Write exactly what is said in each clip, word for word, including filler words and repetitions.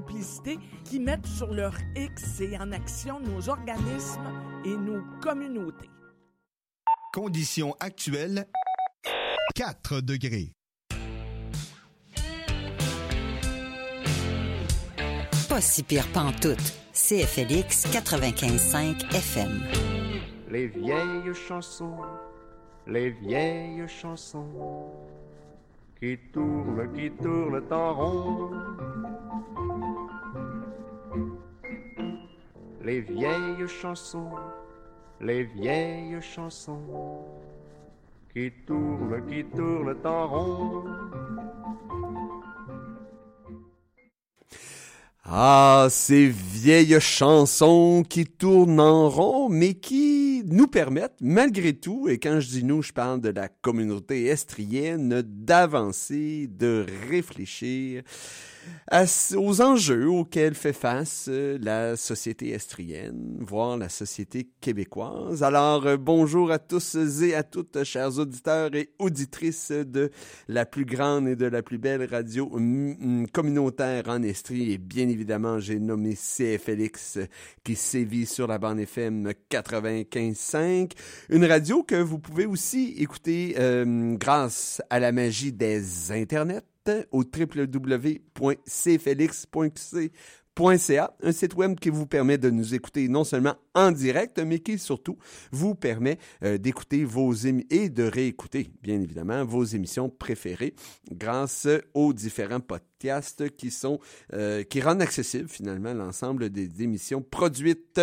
publicité qui mettent sur leur X et en action nos organismes et nos communautés. Conditions actuelles, quatre degrés. Pas si pire pantoute. C F L X quatre-vingt-quinze cinq F M. Les vieilles chansons, les vieilles chansons qui tournent, qui tournent en rond. Les vieilles chansons, les vieilles chansons qui tournent, qui tournent en rond. Ah, ces vieilles chansons qui tournent en rond, mais qui nous permettent, malgré tout, et quand je dis nous, je parle de la communauté estrienne, d'avancer, de réfléchir à, aux enjeux auxquels fait face euh, la société estrienne, voire la société québécoise. Alors, euh, bonjour à tous et à toutes, chers auditeurs et auditrices de la plus grande et de la plus belle radio m- m- communautaire en Estrie. Et bien évidemment, j'ai nommé C F L X qui sévit sur la bande F M quatre-vingt-quinze cinq. Une radio que vous pouvez aussi écouter euh, grâce à la magie des internets au w w w point c f l x point c a, un site web qui vous permet de nous écouter non seulement en direct, mais qui surtout vous permet euh, d'écouter vos émissions et de réécouter, bien évidemment, vos émissions préférées grâce aux différents podcasts qui sont euh, qui rendent accessible finalement l'ensemble des émissions produites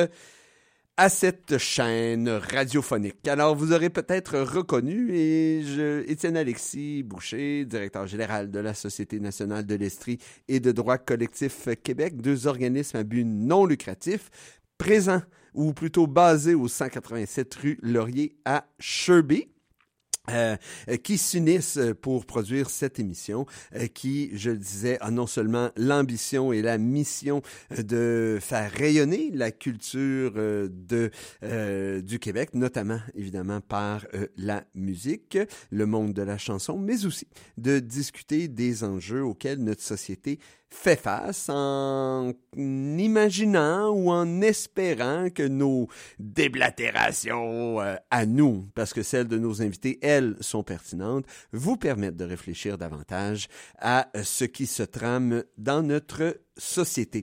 à cette chaîne radiophonique. Alors, vous aurez peut-être reconnu, et je, Étienne Alexis Boucher, directeur général de la Société nationale de l'Estrie et de droit collectif Québec, deux organismes à but non lucratif, présents, ou plutôt basés au cent quatre-vingt-sept rue Laurier à Sherbrooke. Euh, qui s'unissent pour produire cette émission euh, qui, je le disais, a non seulement l'ambition et la mission de faire rayonner la culture euh, de, euh, du Québec, notamment, évidemment, par euh, la musique, le monde de la chanson, mais aussi de discuter des enjeux auxquels notre société fait face en imaginant ou en espérant que nos déblatérations euh, à nous, parce que celles de nos invités, elles, sont pertinentes, vous permettent de réfléchir davantage à ce qui se trame dans notre société.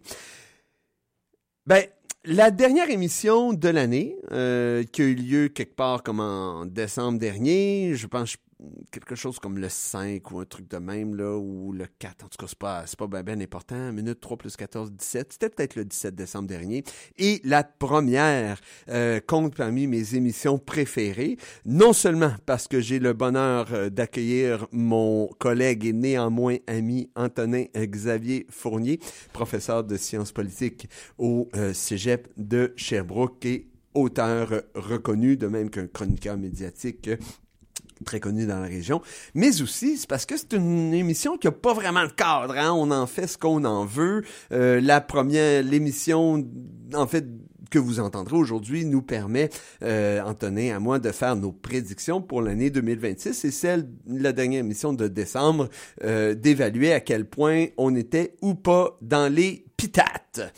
Ben, la dernière émission de l'année, euh, qui a eu lieu quelque part comme en décembre dernier, je pense quelque chose comme le cinq ou un truc de même, là, ou le quatre, en tout cas, c'est pas, c'est pas bien ben important, minute trois plus quatorze, dix-sept, c'était peut-être le dix-sept décembre dernier, et la première euh, compte parmi mes émissions préférées, non seulement parce que j'ai le bonheur euh, d'accueillir mon collègue et néanmoins ami Antonin Xavier Fournier, professeur de sciences politiques au euh, Cégep de Sherbrooke et auteur reconnu, de même qu'un chroniqueur médiatique très connu dans la région, mais aussi c'est parce que c'est une émission qui a pas vraiment de cadre, hein? On en fait ce qu'on en veut. Euh, la première, l'émission, en fait, que vous entendrez aujourd'hui nous permet, euh, Antonin, à moi, de faire nos prédictions pour l'année deux mille vingt-six et celle, la dernière émission de décembre, euh, d'évaluer à quel point on était ou pas dans les pitates.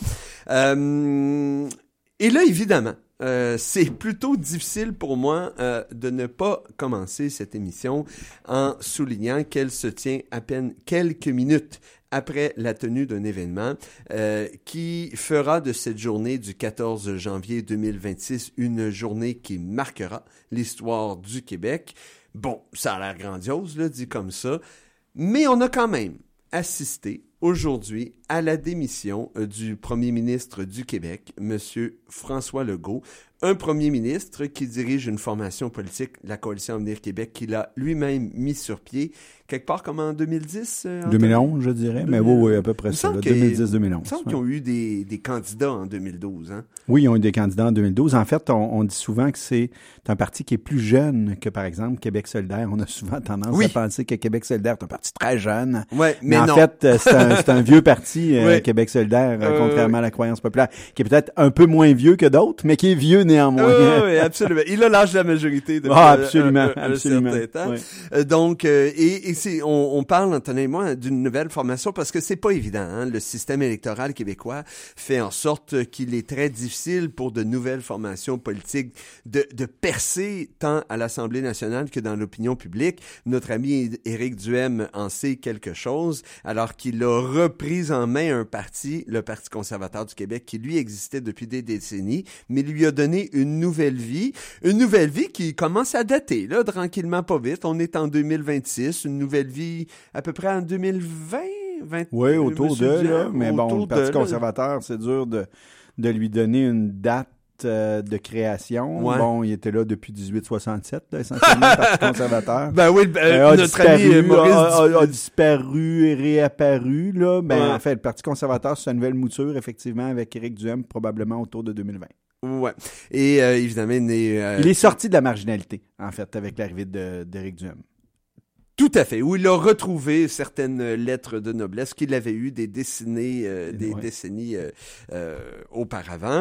Euh, et là, évidemment, Euh, c'est plutôt difficile pour moi euh, de ne pas commencer cette émission en soulignant qu'elle se tient à peine quelques minutes après la tenue d'un événement euh, qui fera de cette journée du quatorze janvier deux mille vingt-six une journée qui marquera l'histoire du Québec. Bon, ça a l'air grandiose, là, dit comme ça, mais on a quand même assisté aujourd'hui à la démission du premier ministre du Québec, M. François Legault, un premier ministre qui dirige une formation politique, la Coalition Avenir Québec, qu'il a lui-même mis sur pied, quelque part comme en deux mille dix? Euh, deux mille onze, je dirais, mais oui, oui, à peu près ça, deux mille dix deux mille onze. Il me semble qu'ils ont eu des, des candidats en deux mille douze, hein? Oui, ils ont eu des candidats en deux mille douze. En fait, on, on dit souvent que c'est un parti qui est plus jeune que, par exemple, Québec solidaire. On a souvent tendance oui. à penser que Québec solidaire est un parti très jeune. Ouais, mais, mais en non. fait, c'est un un, c'est un vieux parti, euh, oui. Québec solidaire, euh, Euh, contrairement à la croyance populaire, qui est peut-être un peu moins vieux que d'autres, mais qui est vieux néanmoins. Oui, oui, absolument. Il a l'âge de la majorité depuis Ah, un- absolument, un, un absolument. certain temps. Oui. Euh, donc, euh, et, et c'est, on, on parle, Antonin et moi, d'une nouvelle formation parce que c'est pas évident. Hein? Le système électoral québécois fait en sorte qu'il est très difficile pour de nouvelles formations politiques de, de percer tant à l'Assemblée nationale que dans l'opinion publique. Notre ami Éric Duhem en sait quelque chose, alors qu'il a repris en main un parti, le Parti conservateur du Québec, qui lui existait depuis des décennies, mais lui a donné une nouvelle vie, une nouvelle vie qui commence à dater, là, tranquillement, pas vite. On est en deux mille vingt-six, une nouvelle vie à peu près en deux mille vingt, vingt Oui, autour Monsieur de, Duhem, là, mais bon, autour le Parti de, là. conservateur, c'est dur de, de lui donner une date euh, de création. Ouais. Bon, il était là depuis dix-huit soixante-sept, là, essentiellement, le Parti conservateur. Ben oui, ben, Euh, a notre disparu, ami euh, Maurice a, a- a Dupuis- disparu et réapparu, là. Ben, Ouais. en fait, le Parti conservateur, c'est sa nouvelle mouture, effectivement, avec Éric Duhem, probablement autour de deux mille vingt. Ouais. Et euh, évidemment, né, euh, Il est sorti de la marginalité, en fait, avec l'arrivée de, d'Éric Duhem. Tout à fait, où il a retrouvé certaines lettres de noblesse qu'il avait eues des décennies, euh, des Ouais. décennies euh, euh, auparavant.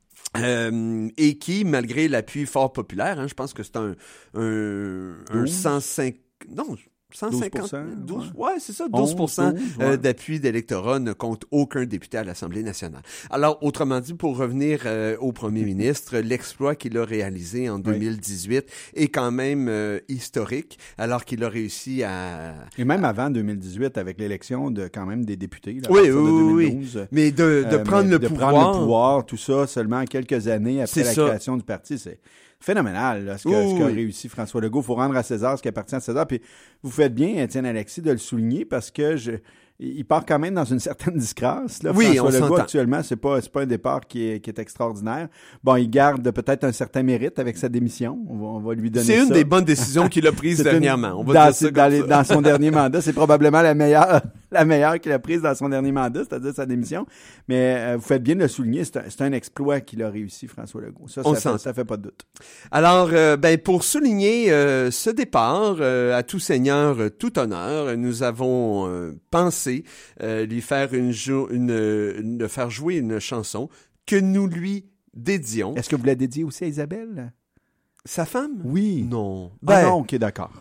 Euh, et qui, malgré l'appui fort populaire, hein, je pense que c'est un, un, un douze cent cinq, non, cent cinquante, douze pour cent, douze, ouais. ouais, c'est ça, douze pour cent onze, douze, euh, ouais. d'appui d'électorat ne compte aucun député à l'Assemblée nationale. Alors, autrement dit, pour revenir euh, au premier ministre, l'exploit qu'il a réalisé en deux mille dix-huit est quand même euh, historique, alors qu'il a réussi à... Et même avant deux mille dix-huit, avec l'élection de quand même des députés, là, à Oui, partir de oui, deux mille douze. Mais de, de Euh, prendre mais le de pouvoir... prendre le pouvoir, tout ça, seulement quelques années après C'est la ça. création du parti, c'est phénoménal, là, ce qu'a Oui, ce qu'a oui. réussi François Legault. Il faut rendre à César ce qui appartient à César. Puis vous faites bien, Étienne Alexis, de le souligner parce que je, il part quand même dans une certaine disgrâce. Là. Oui, François on Legault, s'entend. actuellement, c'est pas, c'est pas un départ qui est, qui est extraordinaire. Bon, il garde peut-être un certain mérite avec sa démission. On va, on va lui donner ça. C'est une des bonnes décisions qu'il a prises C'est une- dernièrement. On va dans, dire ça ses- dans, comme les- ça. dans son dernier mandat, c'est probablement la meilleure, la meilleure qu'il a prise dans son dernier mandat, c'est-à-dire sa démission. Mais euh, vous faites bien de le souligner, c'est un, c'est un exploit qu'il a réussi, François Legault. Ça, On ça, s'entend. fait, ça fait pas de doute. Alors, euh, ben pour souligner euh, ce départ, euh, à tout seigneur, euh, tout honneur, euh, nous avons euh, pensé euh, lui faire une, jo- une, une de faire jouer une chanson que nous lui dédions. Est-ce que vous la dédiez aussi à Isabelle? Sa femme? Oui. Non. Ah Ben, non, ok, d'accord.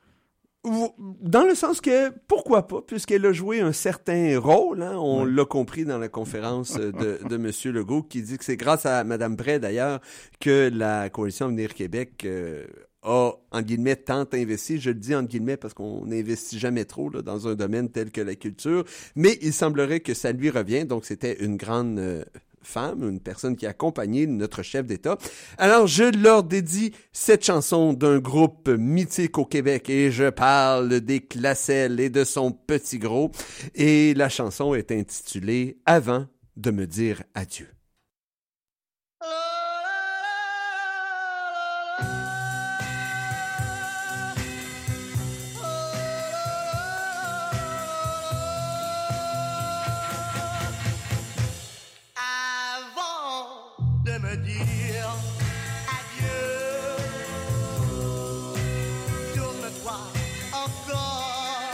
ou- dans le sens que, pourquoi pas, puisqu'elle a joué un certain rôle, hein, on l'a compris dans la conférence euh, de, de M. Legault, qui dit que c'est grâce à Mme Bray, d'ailleurs, que la Coalition Avenir Québec euh, a, en guillemets, tant investi. Je le dis en guillemets parce qu'on n'investit jamais trop là, dans un domaine tel que la culture, mais il semblerait que ça lui revient, donc c'était une grande... euh, femme, une personne qui a accompagné notre chef d'État. Alors, je leur dédie cette chanson d'un groupe mythique au Québec et je parle des Classelles et de son petit gros. Et la chanson est intitulée « Avant de me dire adieu ». Avant de me dire adieu, tourne-toi encore.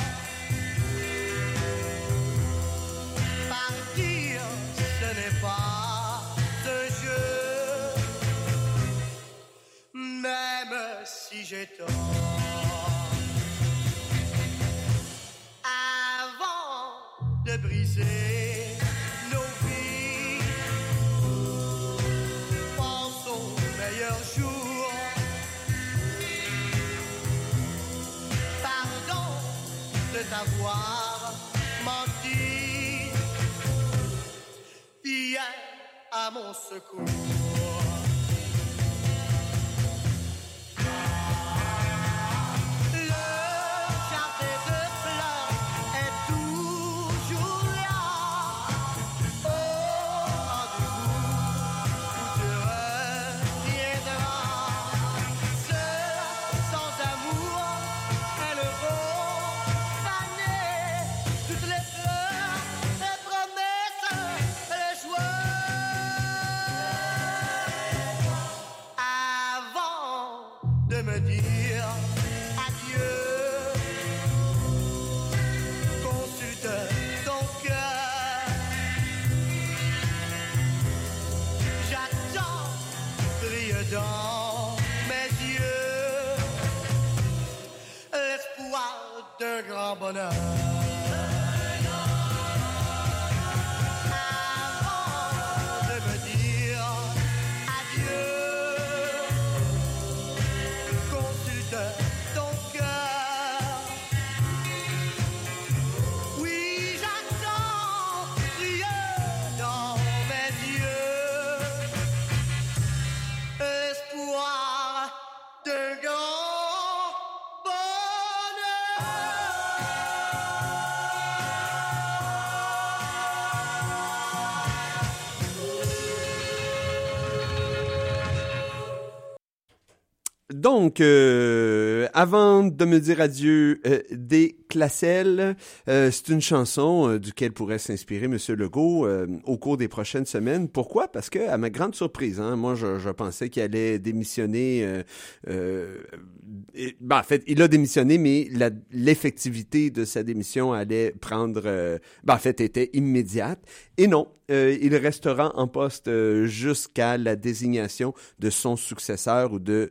Partir, ce n'est pas un jeu, même si j'ai tort. Avant de briser nos vies, pense aux meilleurs jours. Pardon de t'avoir menti hier à mon secours. Le jardin de fleurs est toujours là. Au rendez-vous, où tu reviendras. Seul, sans amour, elles vont faner toutes les fleurs, les promesses, les joies. dans mes yeux l'espoir d'un grand bonheur. Avant de me dire adieu, consulte ton cœur. Oui, j'attends prieux dans mes yeux l'espoir d'un grand bonheur. Donc, euh, avant de me dire adieu, euh, des Classelles, euh, c'est une chanson euh, duquel pourrait s'inspirer M. Legault euh, au cours des prochaines semaines. Pourquoi? Parce que, à ma grande surprise, hein, moi, je, je pensais qu'il allait démissionner. Euh, euh, et, ben, en fait, il a démissionné, mais la, l'effectivité de sa démission allait prendre, euh, ben, en fait, était immédiate. Et non, euh, il restera en poste euh, jusqu'à la désignation de son successeur ou de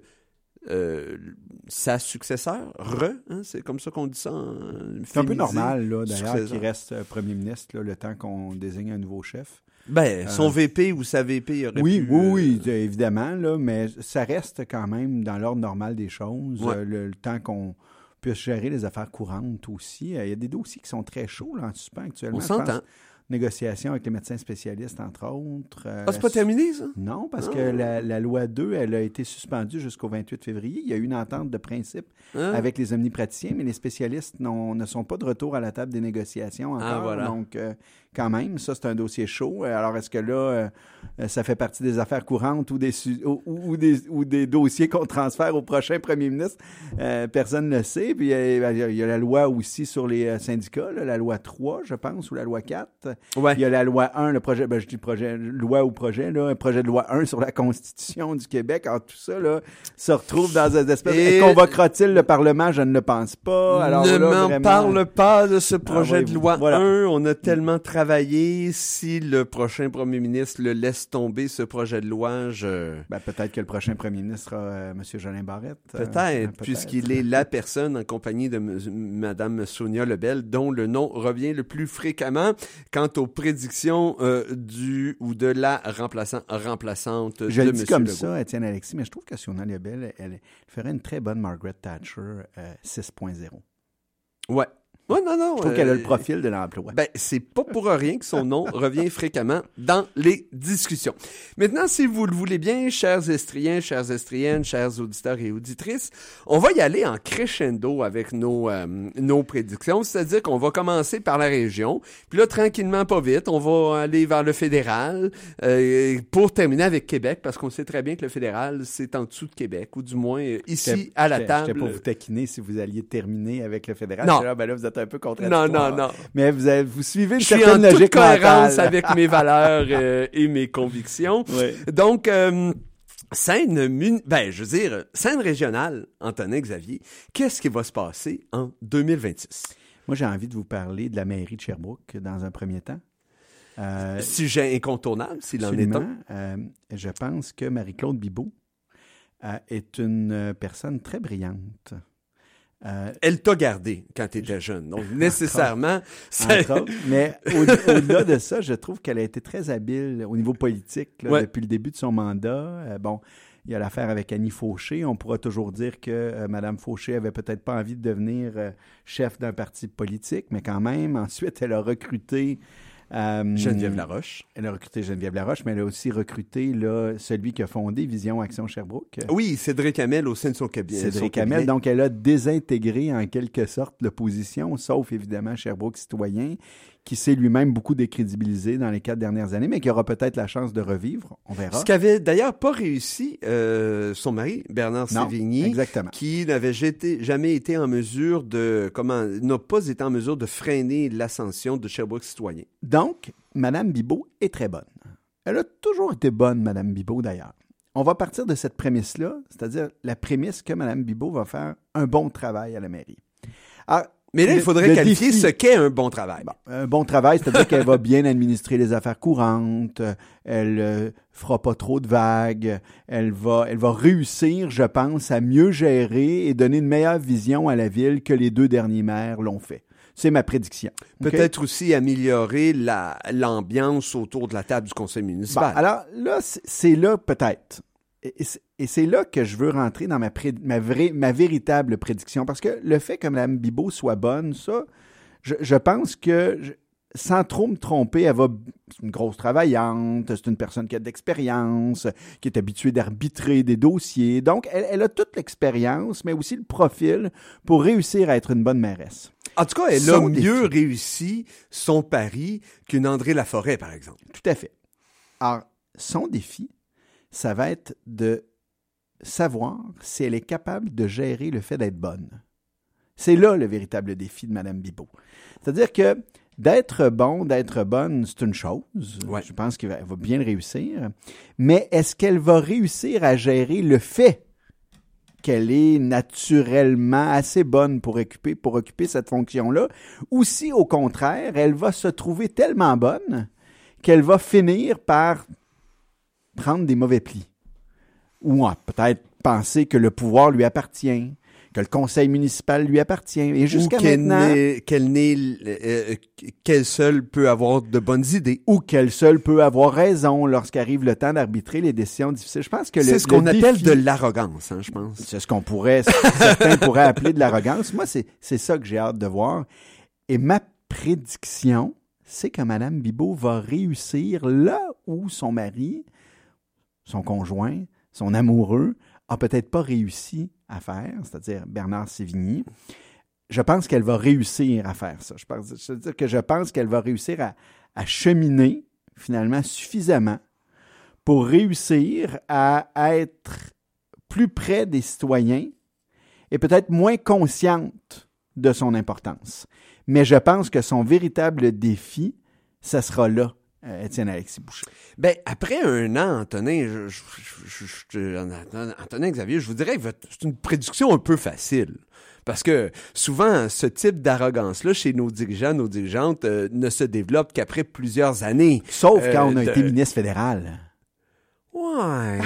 Euh, sa successeur, re, hein, c'est comme ça qu'on dit ça. En C'est un peu féminisé. normal, là, d'ailleurs, Successeur. qu'il reste euh, premier ministre là, le temps qu'on désigne un nouveau chef. Ben, son Euh, V P ou sa V P aurait Oui, pu... oui, euh, oui, euh, évidemment, là, mais ça reste quand même dans l'ordre normal des choses, Ouais. euh, le, le temps qu'on puisse gérer les affaires courantes aussi. Euh, Il y a des dossiers qui sont très chauds là, en suspens actuellement. On je s'entend. pense. Négociations avec les médecins spécialistes, entre autres. Euh, Ah, c'est pas terminé, ça? Non, parce Ah. que la, la loi deux, elle a été suspendue jusqu'au vingt-huit février. Il y a eu une entente de principe Hein? avec les omnipraticiens, mais les spécialistes n'ont- ne sont pas de retour à la table des négociations encore. Ah, voilà. Donc, euh, quand même, ça, c'est un dossier chaud. Alors, est-ce que là, euh, ça fait partie des affaires courantes ou des, su- ou, ou des, ou des dossiers qu'on transfère au prochain premier ministre? Euh, personne ne le sait. Puis, il y, a, il y a la loi aussi sur les euh, syndicats, là, la loi trois, je pense, ou la loi quatre. Ouais. Il y a la loi un, le projet, ben, je dis projet, loi ou projet, là, un projet de loi un sur la Constitution du Québec. Alors, tout ça, là, se retrouve dans une espèce Et- de... Convoquera-t-il le Parlement? Je ne le pense pas. Alors, ne là, m'en vraiment- parle pas de ce projet oui, de loi voilà. un. On a tellement travaillé. Si le prochain premier ministre le laisse tomber, ce projet de loi, je... Ben, peut-être que le prochain premier ministre sera euh, M. Jolin Barrette. euh, Peut-être, euh, puisqu'il est la personne en compagnie de M- Mme Sonia Lebel, dont le nom revient le plus fréquemment quant aux prédictions euh, du ou de la remplaçant, remplaçante Je de le dis M. comme Legault. ça, Étienne Alexis, mais je trouve que Sonia Lebel, elle, elle ferait une très bonne Margaret Thatcher euh, six point zéro. Ouais. Ouais, non, non. Je trouve euh, qu'elle a le profil de l'emploi. Ben, c'est pas pour rien que son nom revient fréquemment dans les discussions. Maintenant, si vous le voulez bien, chers Estriens, chères Estriennes, chers auditeurs et auditrices, on va y aller en crescendo avec nos, euh, nos prédictions, c'est-à-dire qu'on va commencer par la région, puis là, tranquillement, pas vite, on va aller vers le fédéral, euh, pour terminer avec Québec, parce qu'on sait très bien que le fédéral, c'est en dessous de Québec, ou du moins euh, ici, J'étais- à la j'étais- table. J'étais pour vous taquiner si vous alliez terminer avec le fédéral. Non. J'étais là, ben là, vous êtes un peu contradictoire. Non, non, non. Mais vous, avez, vous suivez une Je suis en certaine toute logique cohérence mentale. avec mes valeurs euh, et mes convictions. Ouais. Donc, euh, scène, mun- ben, je veux dire, scène régionale, Antonin Xavier, qu'est-ce qui va se passer en deux mille vingt-six? Moi, j'ai envie de vous parler de la mairie de Sherbrooke dans un premier temps. Euh, Sujet incontournable, s'il en est absolument. un. Euh, je pense que Marie-Claude Bibeau euh, est une euh, personne très brillante. Euh, Elle t'a gardé quand tu étais jeune. Donc, nécessairement, ça- entre autres. Mais au- au-delà de ça, je trouve qu'elle a été très habile au niveau politique là, Ouais. depuis le début de son mandat. Euh, bon, il y a l'affaire avec Annie Fauché. On pourra toujours dire que euh, Mme Fauché avait peut-être pas envie de devenir euh, chef d'un parti politique, mais quand même, ensuite, elle a recruté... euh, Geneviève Laroche. Elle a recruté Geneviève Laroche, mais elle a aussi recruté là, celui qui a fondé Vision Action Sherbrooke. Oui, Cédric Hamel au sein de son cabinet. son Cédric cabinet. Hamel. Donc, elle a désintégré en quelque sorte l'opposition, sauf évidemment Sherbrooke Citoyen, qui s'est lui-même beaucoup décrédibilisé dans les quatre dernières années, mais qui aura peut-être la chance de revivre. On verra. Ce qu'avait d'ailleurs pas réussi euh, son mari, Bernard Non, Sévigny, exactement. qui n'avait jeté- jamais été en mesure de, comment, n'a pas été en mesure de freiner l'ascension de Sherbrooke Citoyen. Donc, Mme Bibeau est très bonne. Elle a toujours été bonne, Mme Bibeau, d'ailleurs. On va partir de cette prémisse-là, c'est-à-dire la prémisse que Mme Bibeau va faire un bon travail à la mairie. Alors, Mais là, il faudrait le qualifier défi. ce qu'est un bon travail. Bon, un bon travail, c'est-à-dire qu'elle va bien administrer les affaires courantes, euh, elle euh, fera pas trop de vagues, elle va, elle va réussir, je pense, à mieux gérer et donner une meilleure vision à la ville que les deux derniers maires l'ont fait. C'est ma prédiction. OK? Peut-être aussi améliorer la, l'ambiance autour de la table du conseil Bon, municipal. alors là, c'est, c'est là peut-être. Et, et c'est, et c'est là que je veux rentrer dans ma, pré, ma, vraie, ma véritable prédiction. Parce que le fait que Mme Bibeau soit bonne, ça, je, je pense que, je, sans trop me tromper, elle va. C'est une grosse travaillante, c'est une personne qui a de l'expérience, qui est habituée d'arbitrer des dossiers. Donc, elle, elle a toute l'expérience, mais aussi le profil pour réussir à être une bonne mairesse. En tout cas, elle Son a mieux défi. réussi son pari qu'une André Laforêt, par exemple. Tout à fait. Alors, son défi, ça va être de savoir si elle est capable de gérer le fait d'être bonne. C'est là le véritable défi de Mme Bibeau. C'est-à-dire que d'être bon, d'être bonne, c'est une chose. Ouais. Je pense qu'elle va bien le réussir. Mais est-ce qu'elle va réussir à gérer le fait qu'elle est naturellement assez bonne pour occuper, pour occuper cette fonction-là, ou si, au contraire, elle va se trouver tellement bonne qu'elle va finir par prendre des mauvais plis. Ou ah, peut-être penser que le pouvoir lui appartient, que le conseil municipal lui appartient. Et jusqu'à Ou qu'elle maintenant... n'est, qu'elle n'est, euh, qu'elle seule peut avoir de bonnes idées. Ou qu'elle seule peut avoir raison lorsqu'arrive le temps d'arbitrer les décisions difficiles. Je pense que le, C'est ce qu'on le appelle défi- de l'arrogance, hein, je pense. C'est ce qu'on pourrait, certains pourraient appeler de l'arrogance. Moi, c'est, c'est ça que j'ai hâte de voir. Et ma prédiction, c'est que Mme Bibeau va réussir là où son mari, son conjoint, son amoureux, a peut-être pas réussi à faire, c'est-à-dire Bernard Sévigny. Je pense qu'elle va réussir à faire ça. Je pense, je veux dire que je pense qu'elle va réussir à, à cheminer, finalement, suffisamment pour réussir à être plus près des citoyens et peut-être moins consciente de son importance. Mais je pense que son véritable défi, ça sera là, euh, Étienne-Alexis Boucher. Ben, après un an, Antonin, je, je, je, je, je- Antonin Xavier, je vous dirais que votre- c'est une prédiction un peu facile. Parce que souvent, ce type d'arrogance-là, chez nos dirigeants, nos dirigeantes, euh, ne se développe qu'après plusieurs années. Sauf Euh, quand on a de- été ministre fédéral. Ouais.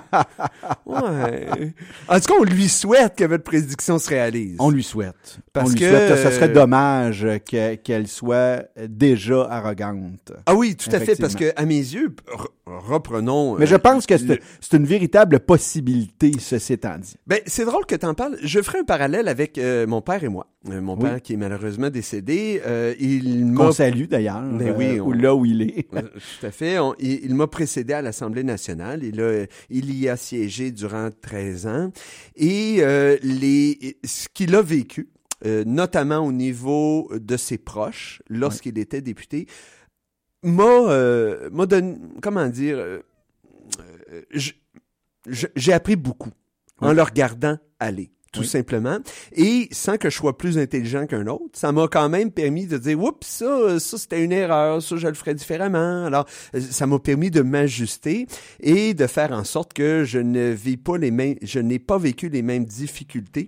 Ouais. En tout cas, on lui souhaite que votre prédiction se réalise. On lui souhaite. Parce on lui que, souhaite que ce serait euh, dommage que- qu'elle soit déjà arrogante. Ah oui, tout à fait, parce Effectivement. que à mes yeux, re- reprenons... Mais je euh, pense que c'est, le- c'est une véritable possibilité, ceci étant dit. Ben, c'est drôle que tu en parles. Je ferai un parallèle avec euh, mon père et moi. Euh, mon Oui. père qui est malheureusement décédé, euh, il m'a... Qu'on salue d'ailleurs, Ben oui, euh, on- ou là où il est. Euh, Tout à fait. On- il il m'a précédé à l'Assemblée nationale. Il, a, il y a siégé durant treize ans. Et euh, les, ce qu'il a vécu, euh, notamment au niveau de ses proches, lorsqu'il était député, m'a, euh, m'a donné, comment dire, euh, euh, je- je- j'ai appris beaucoup en Oui. le regardant aller. Tout Oui. simplement. Et sans que je sois plus intelligent qu'un autre, ça m'a quand même permis de dire, oups, ça, ça c'était une erreur, ça je le ferais différemment. Alors, euh, ça m'a permis de m'ajuster et de faire en sorte que je ne vis pas les mêmes, je n'ai pas vécu les mêmes difficultés.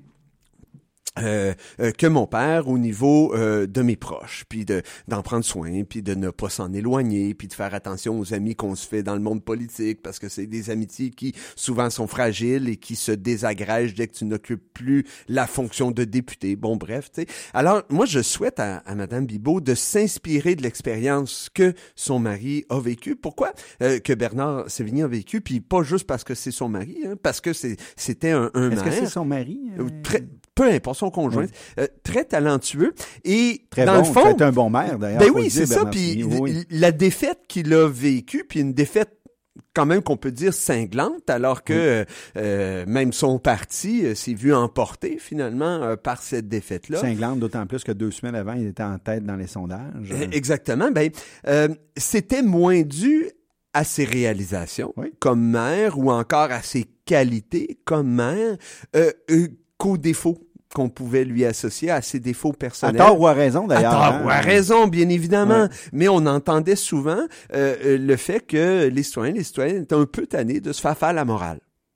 Euh, euh, que mon père au niveau euh, de mes proches, puis de d'en prendre soin, puis de ne pas s'en éloigner, puis de faire attention aux amis qu'on se fait dans le monde politique, parce que c'est des amitiés qui souvent sont fragiles et qui se désagrègent dès que tu n'occupes plus la fonction de député. Bon, bref, tu sais. Alors, moi, je souhaite à, à Mme Bibeau de s'inspirer de l'expérience que son mari a vécue. Pourquoi? Euh, que Bernard Sévigny a vécu, puis pas juste parce que c'est son mari, hein, parce que c'est c'était un, un Est-ce que maire. c'est son mari? euh? Très, peu importe son conjoint, Oui. euh, très talentueux et Très dans bon, le fond, c'est un bon maire d'ailleurs. ben faut oui, le c'est dire, ça. Bernard Puis Sévigny, oui. l- la défaite qu'il a vécue, puis une défaite quand même qu'on peut dire cinglante, alors que euh, même son parti euh, s'est vu emporter finalement euh, par cette défaite-là. Cinglante, d'autant plus que deux semaines avant, il était en tête dans les sondages. Euh, Exactement. Ben, euh, c'était moins dû à ses réalisations Oui. comme maire ou encore à ses qualités comme maire euh, euh, qu'aux défauts qu'on pouvait lui associer, à ses défauts À personnels. tort ou à raison d'ailleurs. À tort hein? ou à raison, bien évidemment. Ouais. Mais on entendait souvent euh, euh, le fait que les citoyens, les citoyennes étaient un peu tannés de se faire faire la morale.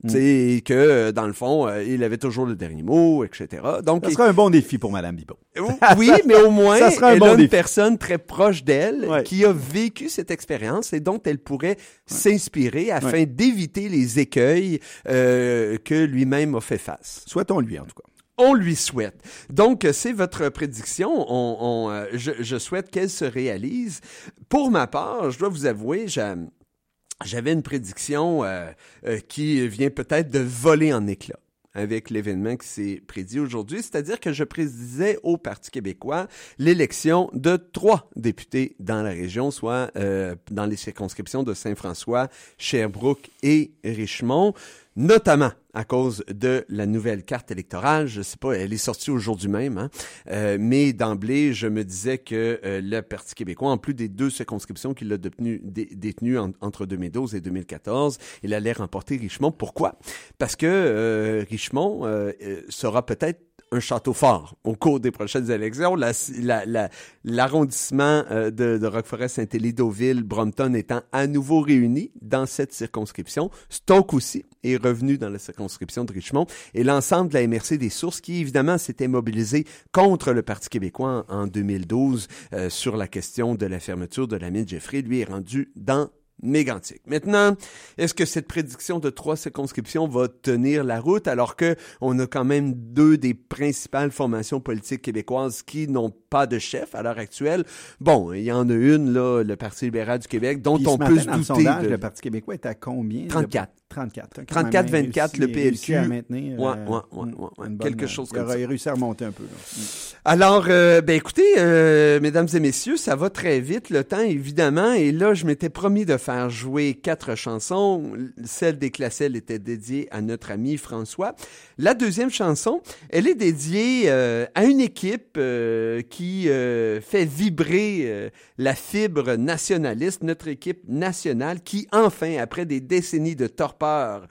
Mm. Tu sais, que, dans le fond, euh, il avait toujours le dernier mot, et cetera. Donc, ça serait un bon défi pour Mme Bibeau. Oui, mais au moins, ça serait un elle bon a une défi. personne très proche d'elle Ouais. qui a vécu cette expérience et dont elle pourrait ouais. s'inspirer afin ouais. d'éviter les écueils euh, que lui-même a fait face. Souhaitons-lui, en tout cas. On lui souhaite. Donc, c'est votre prédiction. On, on, euh, je, je souhaite qu'elle se réalise. Pour ma part, je dois vous avouer, j'ai... J'avais une prédiction euh, euh, qui vient peut-être de voler en éclats avec l'événement qui s'est prédit aujourd'hui, c'est-à-dire que je prédisais au Parti québécois l'élection de trois députés dans la région, soit euh, dans les circonscriptions de Saint-François, Sherbrooke et Richmond, notamment à cause de la nouvelle carte électorale. Je sais pas, elle est sortie aujourd'hui même, hein? euh, mais d'emblée, je me disais que euh, le Parti québécois, en plus des deux circonscriptions qu'il a détenues détenues en, entre deux mille douze et deux mille quatorze, il allait remporter Richmond. Pourquoi? Parce que euh, Richmond euh, sera peut-être un château fort au cours des prochaines élections. La, la, la, l'arrondissement euh, de, de Roqueforest-Saint-Élie, Deauville, Brompton étant à nouveau réuni dans cette circonscription. Stoke aussi est revenu dans la circonscription de Richmond. Et l'ensemble de la M R C des Sources, qui évidemment s'était mobilisé contre le Parti québécois en, en deux mille douze euh, sur la question de la fermeture de la mine Jeffrey, lui est rendu dans mégantique. Maintenant, est-ce que cette prédiction de trois circonscriptions va tenir la route alors que on a quand même deux des principales formations politiques québécoises qui n'ont pas de chef à l'heure actuelle? Bon, il y en a une, là, le Parti libéral du Québec, dont Puis on ce peut matin, se dans le douter. sondage, de... le Parti québécois est à combien? trente-quatre. trente-quatre. trente-quatre vingt-quatre, le P L Q. À maintenir, ouais, euh, ouais, ouais, ouais, ouais. Bonne, quelque chose il comme ça. Il a réussi à remonter un peu. Là. Alors, euh, ben écoutez, euh, mesdames et messieurs, ça va très vite, le temps, évidemment. Et là, je m'étais promis de faire jouer quatre chansons. Celle des Classelles était dédiée à notre ami François. La deuxième chanson, elle est dédiée euh, à une équipe euh, qui euh, fait vibrer euh, la fibre nationaliste, notre équipe nationale qui, enfin, après des décennies de torpeur,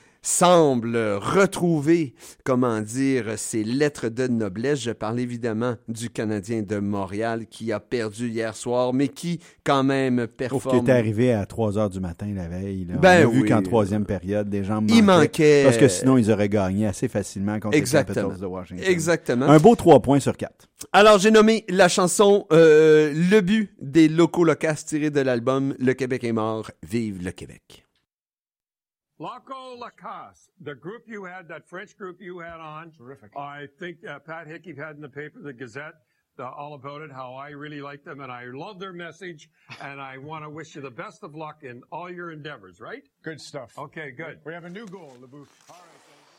semble retrouver, comment dire, ses lettres de noblesse. Je parle évidemment du Canadien de Montréal qui a perdu hier soir, mais qui quand même performe. Qui était arrivé à trois heures du matin la veille. Là. Ben On a vu oui. qu'en troisième période, des gens manquaient. Il manquait. Parce que sinon, ils auraient gagné assez facilement contre Exactement. les Capitals de Washington. Exactement. Un beau trois points sur quatre. Alors, j'ai nommé la chanson euh, Le but des locaux loquaces tirée de l'album Le Québec est mort, vive le Québec. Loco Lacasse, the group you had, that French group you had on. Terrific. I think uh, Pat Hickey had in the paper, the Gazette, the, all about it, how I really like them, and I love their message, and I want to wish you the best of luck in all your endeavors, right? Good stuff. Okay, good. We have a new goal, LeBouf. All right.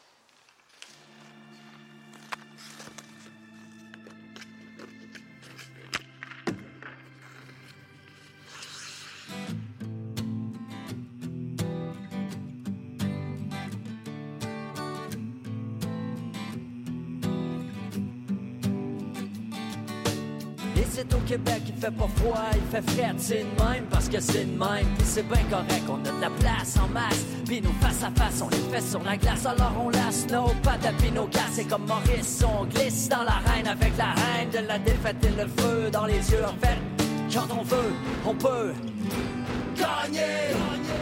C'est au Québec, il fait pas froid, il fait frais, c'est de même parce que c'est de même. Pis c'est bien correct, on a de la place en masse. Pis nous face à face, on les fait sur la glace. Alors on laisse nos pattes pis nos gars. C'est comme Maurice, on glisse dans l'arène avec la reine de la défaite et le feu dans les yeux. En fait, quand on veut, on peut gagner.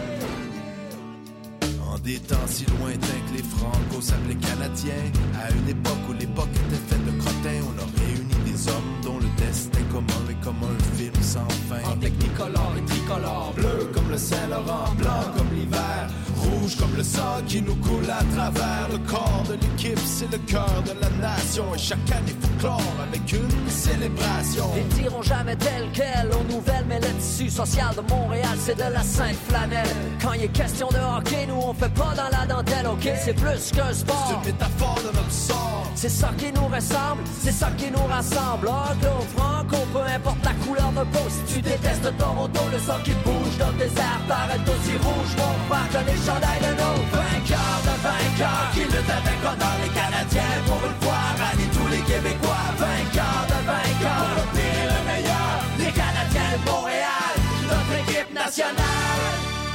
En des temps si lointains que les Franco s'appelaient Canadiens, à une époque où l'époque était faite de crottins, on a réuni des hommes dont le destin commun est comme un film sans fin. En technicolore et tricolore, bleu comme le Saint-Laurent, blanc comme l'hiver, rouge comme le sang qui nous coule à travers. Le corps de l'équipe, c'est le cœur de la nation, et chaque année faut clore avec une célébration. Ils diront jamais tel quel aux nouvelles, mais le tissu social de Montréal, c'est de la sainte flanelle. Quand il est question de hockey, nous on fait pas dans la dentelle, ok? C'est plus qu'un sport. C'est une métaphore de notre sort. C'est ça qui nous ressemble, c'est ça qui nous rassemble. Anglo, franco, peu importe la couleur de peau. Si tu détestes Toronto, le sang qui bouge dans tes airs paraît aussi rouge. Mon frère que les chandails de nos vainqueurs de vainqueurs qui luttent avec honneur. Les Canadiens pour une fois rallient tous les Québécois. Vainqueurs de vainqueurs, pour le pire et le meilleur. Les Canadiens de Montréal, notre équipe nationale.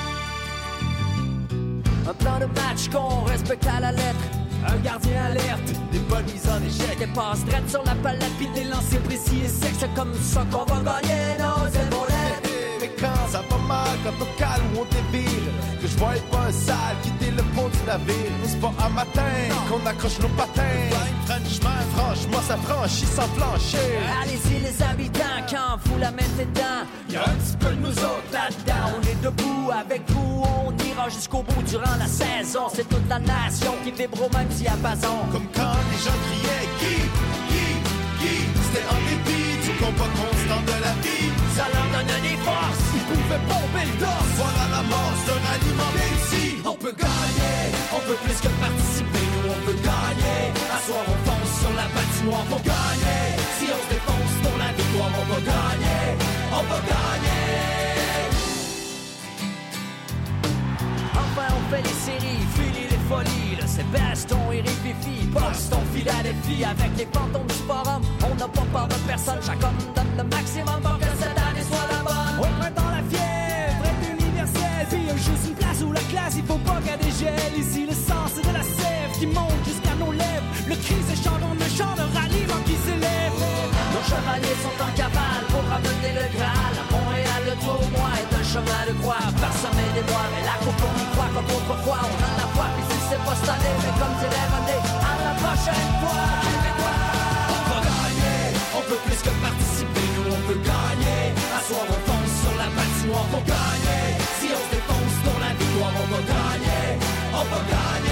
Un plan de match qu'on respecte à la lettre. Un gardien alerte, des bonnes mises en échec, des passes drettes sur la palette, puis des lancers précis et secs. C'est comme ça qu'on va gagner nos épaulettes. Mais quand ça va mal, quand on calme ou on dévire, que je Soyez pas un sale, quittez le pont du navire. C'est pas un matin qu'on accroche nos patins. Franchement, franchement, ça franchit sans plancher. Allez-y les habitants, quand vous la mettez dedans, y'a un petit peu de nous autres là-dedans. On est debout avec vous, on ira jusqu'au bout durant la saison. C'est toute la nation qui vibre au même diapason. Comme quand les gens criaient Guy, Guy, Guy. C'était en dépit du combat constant de la vie. Ça leur donne des forces, ils pouvaient pomper le torse. Voilà la mort d'un aliment réussi. On peut gagner, on peut plus que participer. Nous on peut gagner, à soir on fonce sur la patinoire pour gagner. Si on se défonce pour la victoire, on va gagner, on va gagner. Enfin on fait les séries, fini les folies. Le Sébaston, Eric Fifi, boxe ton fil à défi. Avec les fantômes du forum, on n'a pas peur de personne. Chaque homme donne le maximum pour que cette année soit la bonne. Au printemps la fièvre est universelle. Puis il y a juste une place où la classe, il faut pas qu'elle dégèle. Ici le sang c'est de la sève qui monte jusqu'à nos lèvres. Le cri s'échange en un chant de ralliement qui s'élève. Nos chevaliers sont en cavale pour ramener le Graal. À Montréal le tournoi est un chemin de croix. Parsemé des bois, mais la coupe on y croit comme autrefois. On a la foi, puis si c'est pas cette année, mais comme dirait René, à la prochaine fois. Québécois, on va gagner, on peut plus que participer. Nous on peut gagner, à soir on fonce sur la patinoire pour gagner. Si on se défonce pour la victoire, on va gagner, on va gagner.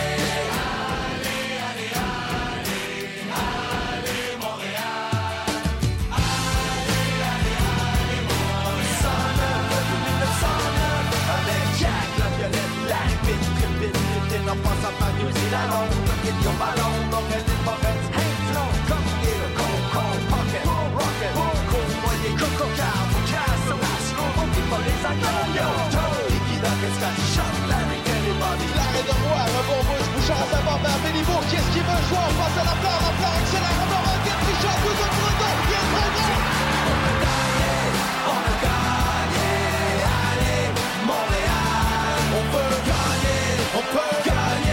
En passant par New Zealand, il y a ballon, donc elle est forêt. Hey, flow, comme il est le con, con, pocket, rocket, con, moyen, coco, car, casse, on dit pas les agneaux, liquide, qu'est-ce qu'elle chante, la nique, anybody. L'arrêt de roi, un bon bouche, bouchard à savoir vers mes niveaux, qu'est-ce qu'il veut jouer, on passe à la fleur, la fleur, accélère, on va regarder, trichard, tout le monde, il y a trop grand. On peut gagner, on peut gagner, allez, Montréal, on peut gagner, on peut gagner.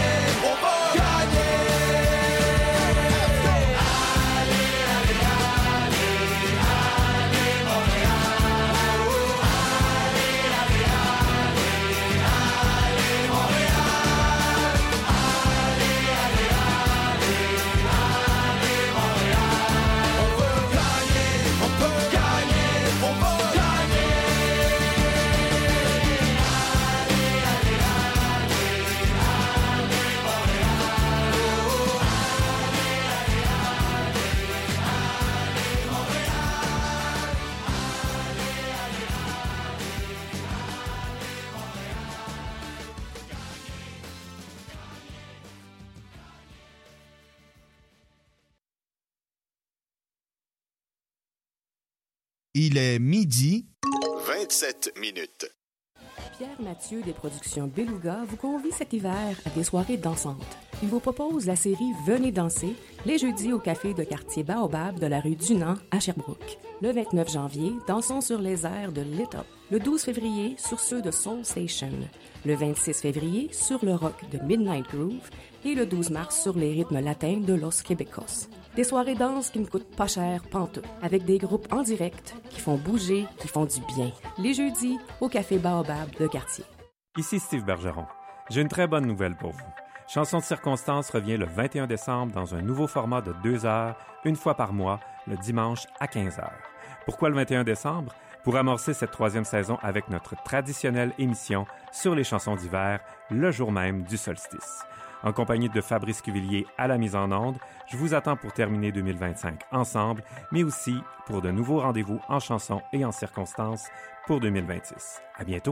Il est midi. vingt-sept minutes. Pierre Mathieu des productions Beluga vous convie cet hiver à des soirées dansantes. Il vous propose la série Venez danser, les jeudis au café de quartier Baobab de la rue Dunant à Sherbrooke. Le vingt-neuf janvier, dansons sur les airs de Lit Up. Le douze février, sur ceux de Soul Station. Le vingt-six février, sur le rock de Midnight Groove. Et le douze mars, sur les rythmes latins de Los Québecos. Des soirées danses qui ne coûtent pas cher pantoute, avec des groupes en direct qui font bouger, qui font du bien. Les jeudis, au café Baobab de quartier. Ici Steve Bergeron. J'ai une très bonne nouvelle pour vous. Chanson de circonstance revient le vingt et un décembre dans un nouveau format de deux heures, une fois par mois, le dimanche à quinze heures. Pourquoi le vingt et un décembre? Pour amorcer cette troisième saison avec notre traditionnelle émission sur les chansons d'hiver, le jour même du solstice. En compagnie de Fabrice Cuvillier à la mise en onde, je vous attends pour terminer deux mille vingt-cinq ensemble, mais aussi pour de nouveaux rendez-vous en chansons et en circonstances pour deux mille vingt-six. À bientôt!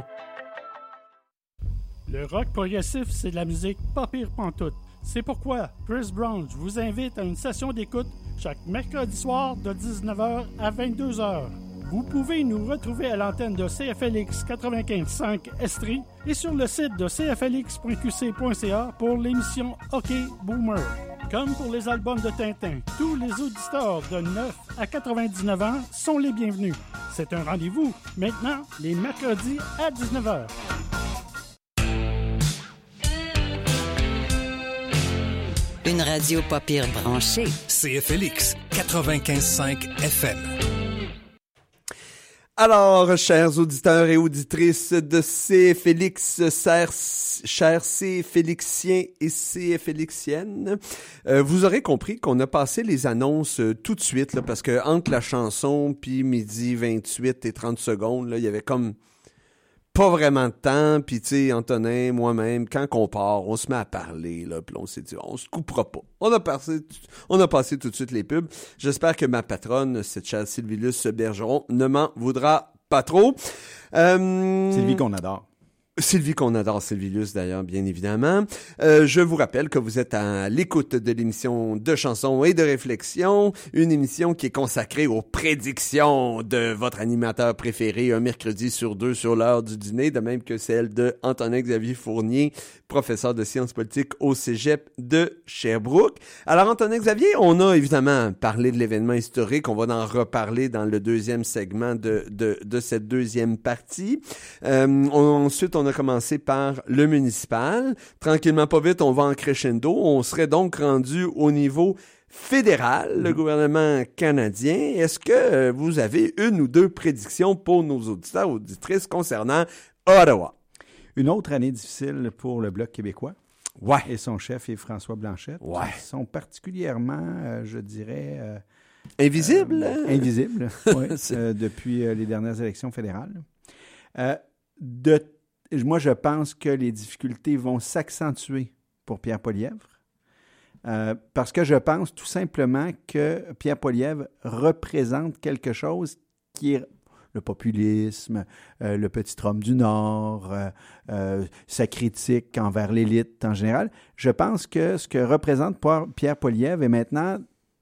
Le rock progressif, c'est de la musique pas pire pantoute. C'est pourquoi Chris Brown vous invite à une session d'écoute chaque mercredi soir de dix-neuf heures à vingt-deux heures. Vous pouvez nous retrouver à l'antenne de C F L X quatre-vingt-quinze virgule cinq Estrie et sur le site de c f l x point q c point c a pour l'émission Hockey Boomer. Comme pour les albums de Tintin, tous les auditeurs de neuf à quatre-vingt-dix-neuf ans sont les bienvenus. C'est un rendez-vous, maintenant, les mercredis à dix-neuf heures. Une radio pas pire branchée. C F L X quatre-vingt-quinze virgule cinq F M. Alors, chers auditeurs et auditrices de C F L X, chers C F L Xiens et C F L Xiennes, euh, vous aurez compris qu'on a passé les annonces euh, tout de suite, là, parce que entre la chanson puis midi vingt-huit et trente secondes, là, il y avait comme pas vraiment de temps, puis tu sais, Antonin, moi-même, quand on part, on se met à parler, là, puis on s'est dit, on se coupera pas. On a passé, on a passé tout de suite les pubs. J'espère que ma patronne, cette chère Sylvie-Luce Bergeron, ne m'en voudra pas trop. Euh... Sylvie qu'on adore. Sylvie qu'on adore, Sylvie-Luce d'ailleurs, bien évidemment. Euh, je vous rappelle que vous êtes à l'écoute de l'émission de chansons et de réflexion, une émission qui est consacrée aux prédictions de votre animateur préféré un mercredi sur deux sur l'heure du dîner, de même que celle de Antonin-Xavier Fournier, professeur de sciences politiques au Cégep de Sherbrooke. Alors Antonin-Xavier, on a évidemment parlé de l'événement historique, on va en reparler dans le deuxième segment de, de, de cette deuxième partie. Euh, on, ensuite, on On a commencé par le municipal. Tranquillement, pas vite, on va en crescendo. On serait donc rendu au niveau fédéral, le gouvernement canadien. Est-ce que vous avez une ou deux prédictions pour nos auditeurs et auditrices concernant Ottawa? Une autre année difficile pour le Bloc québécois. Ouais. Et son chef, Yves-François Blanchet. Ouais. Ils sont particulièrement, euh, je dirais... Euh, invisibles. Euh, invisibles, oui, euh, depuis euh, les dernières élections fédérales. Euh, de Moi, je pense que les difficultés vont s'accentuer pour Pierre Poilievre euh, parce que je pense tout simplement que Pierre Poilievre représente quelque chose qui est le populisme, euh, le petit homme du Nord, euh, euh, sa critique envers l'élite en général. Je pense que ce que représente Pierre Poilievre est maintenant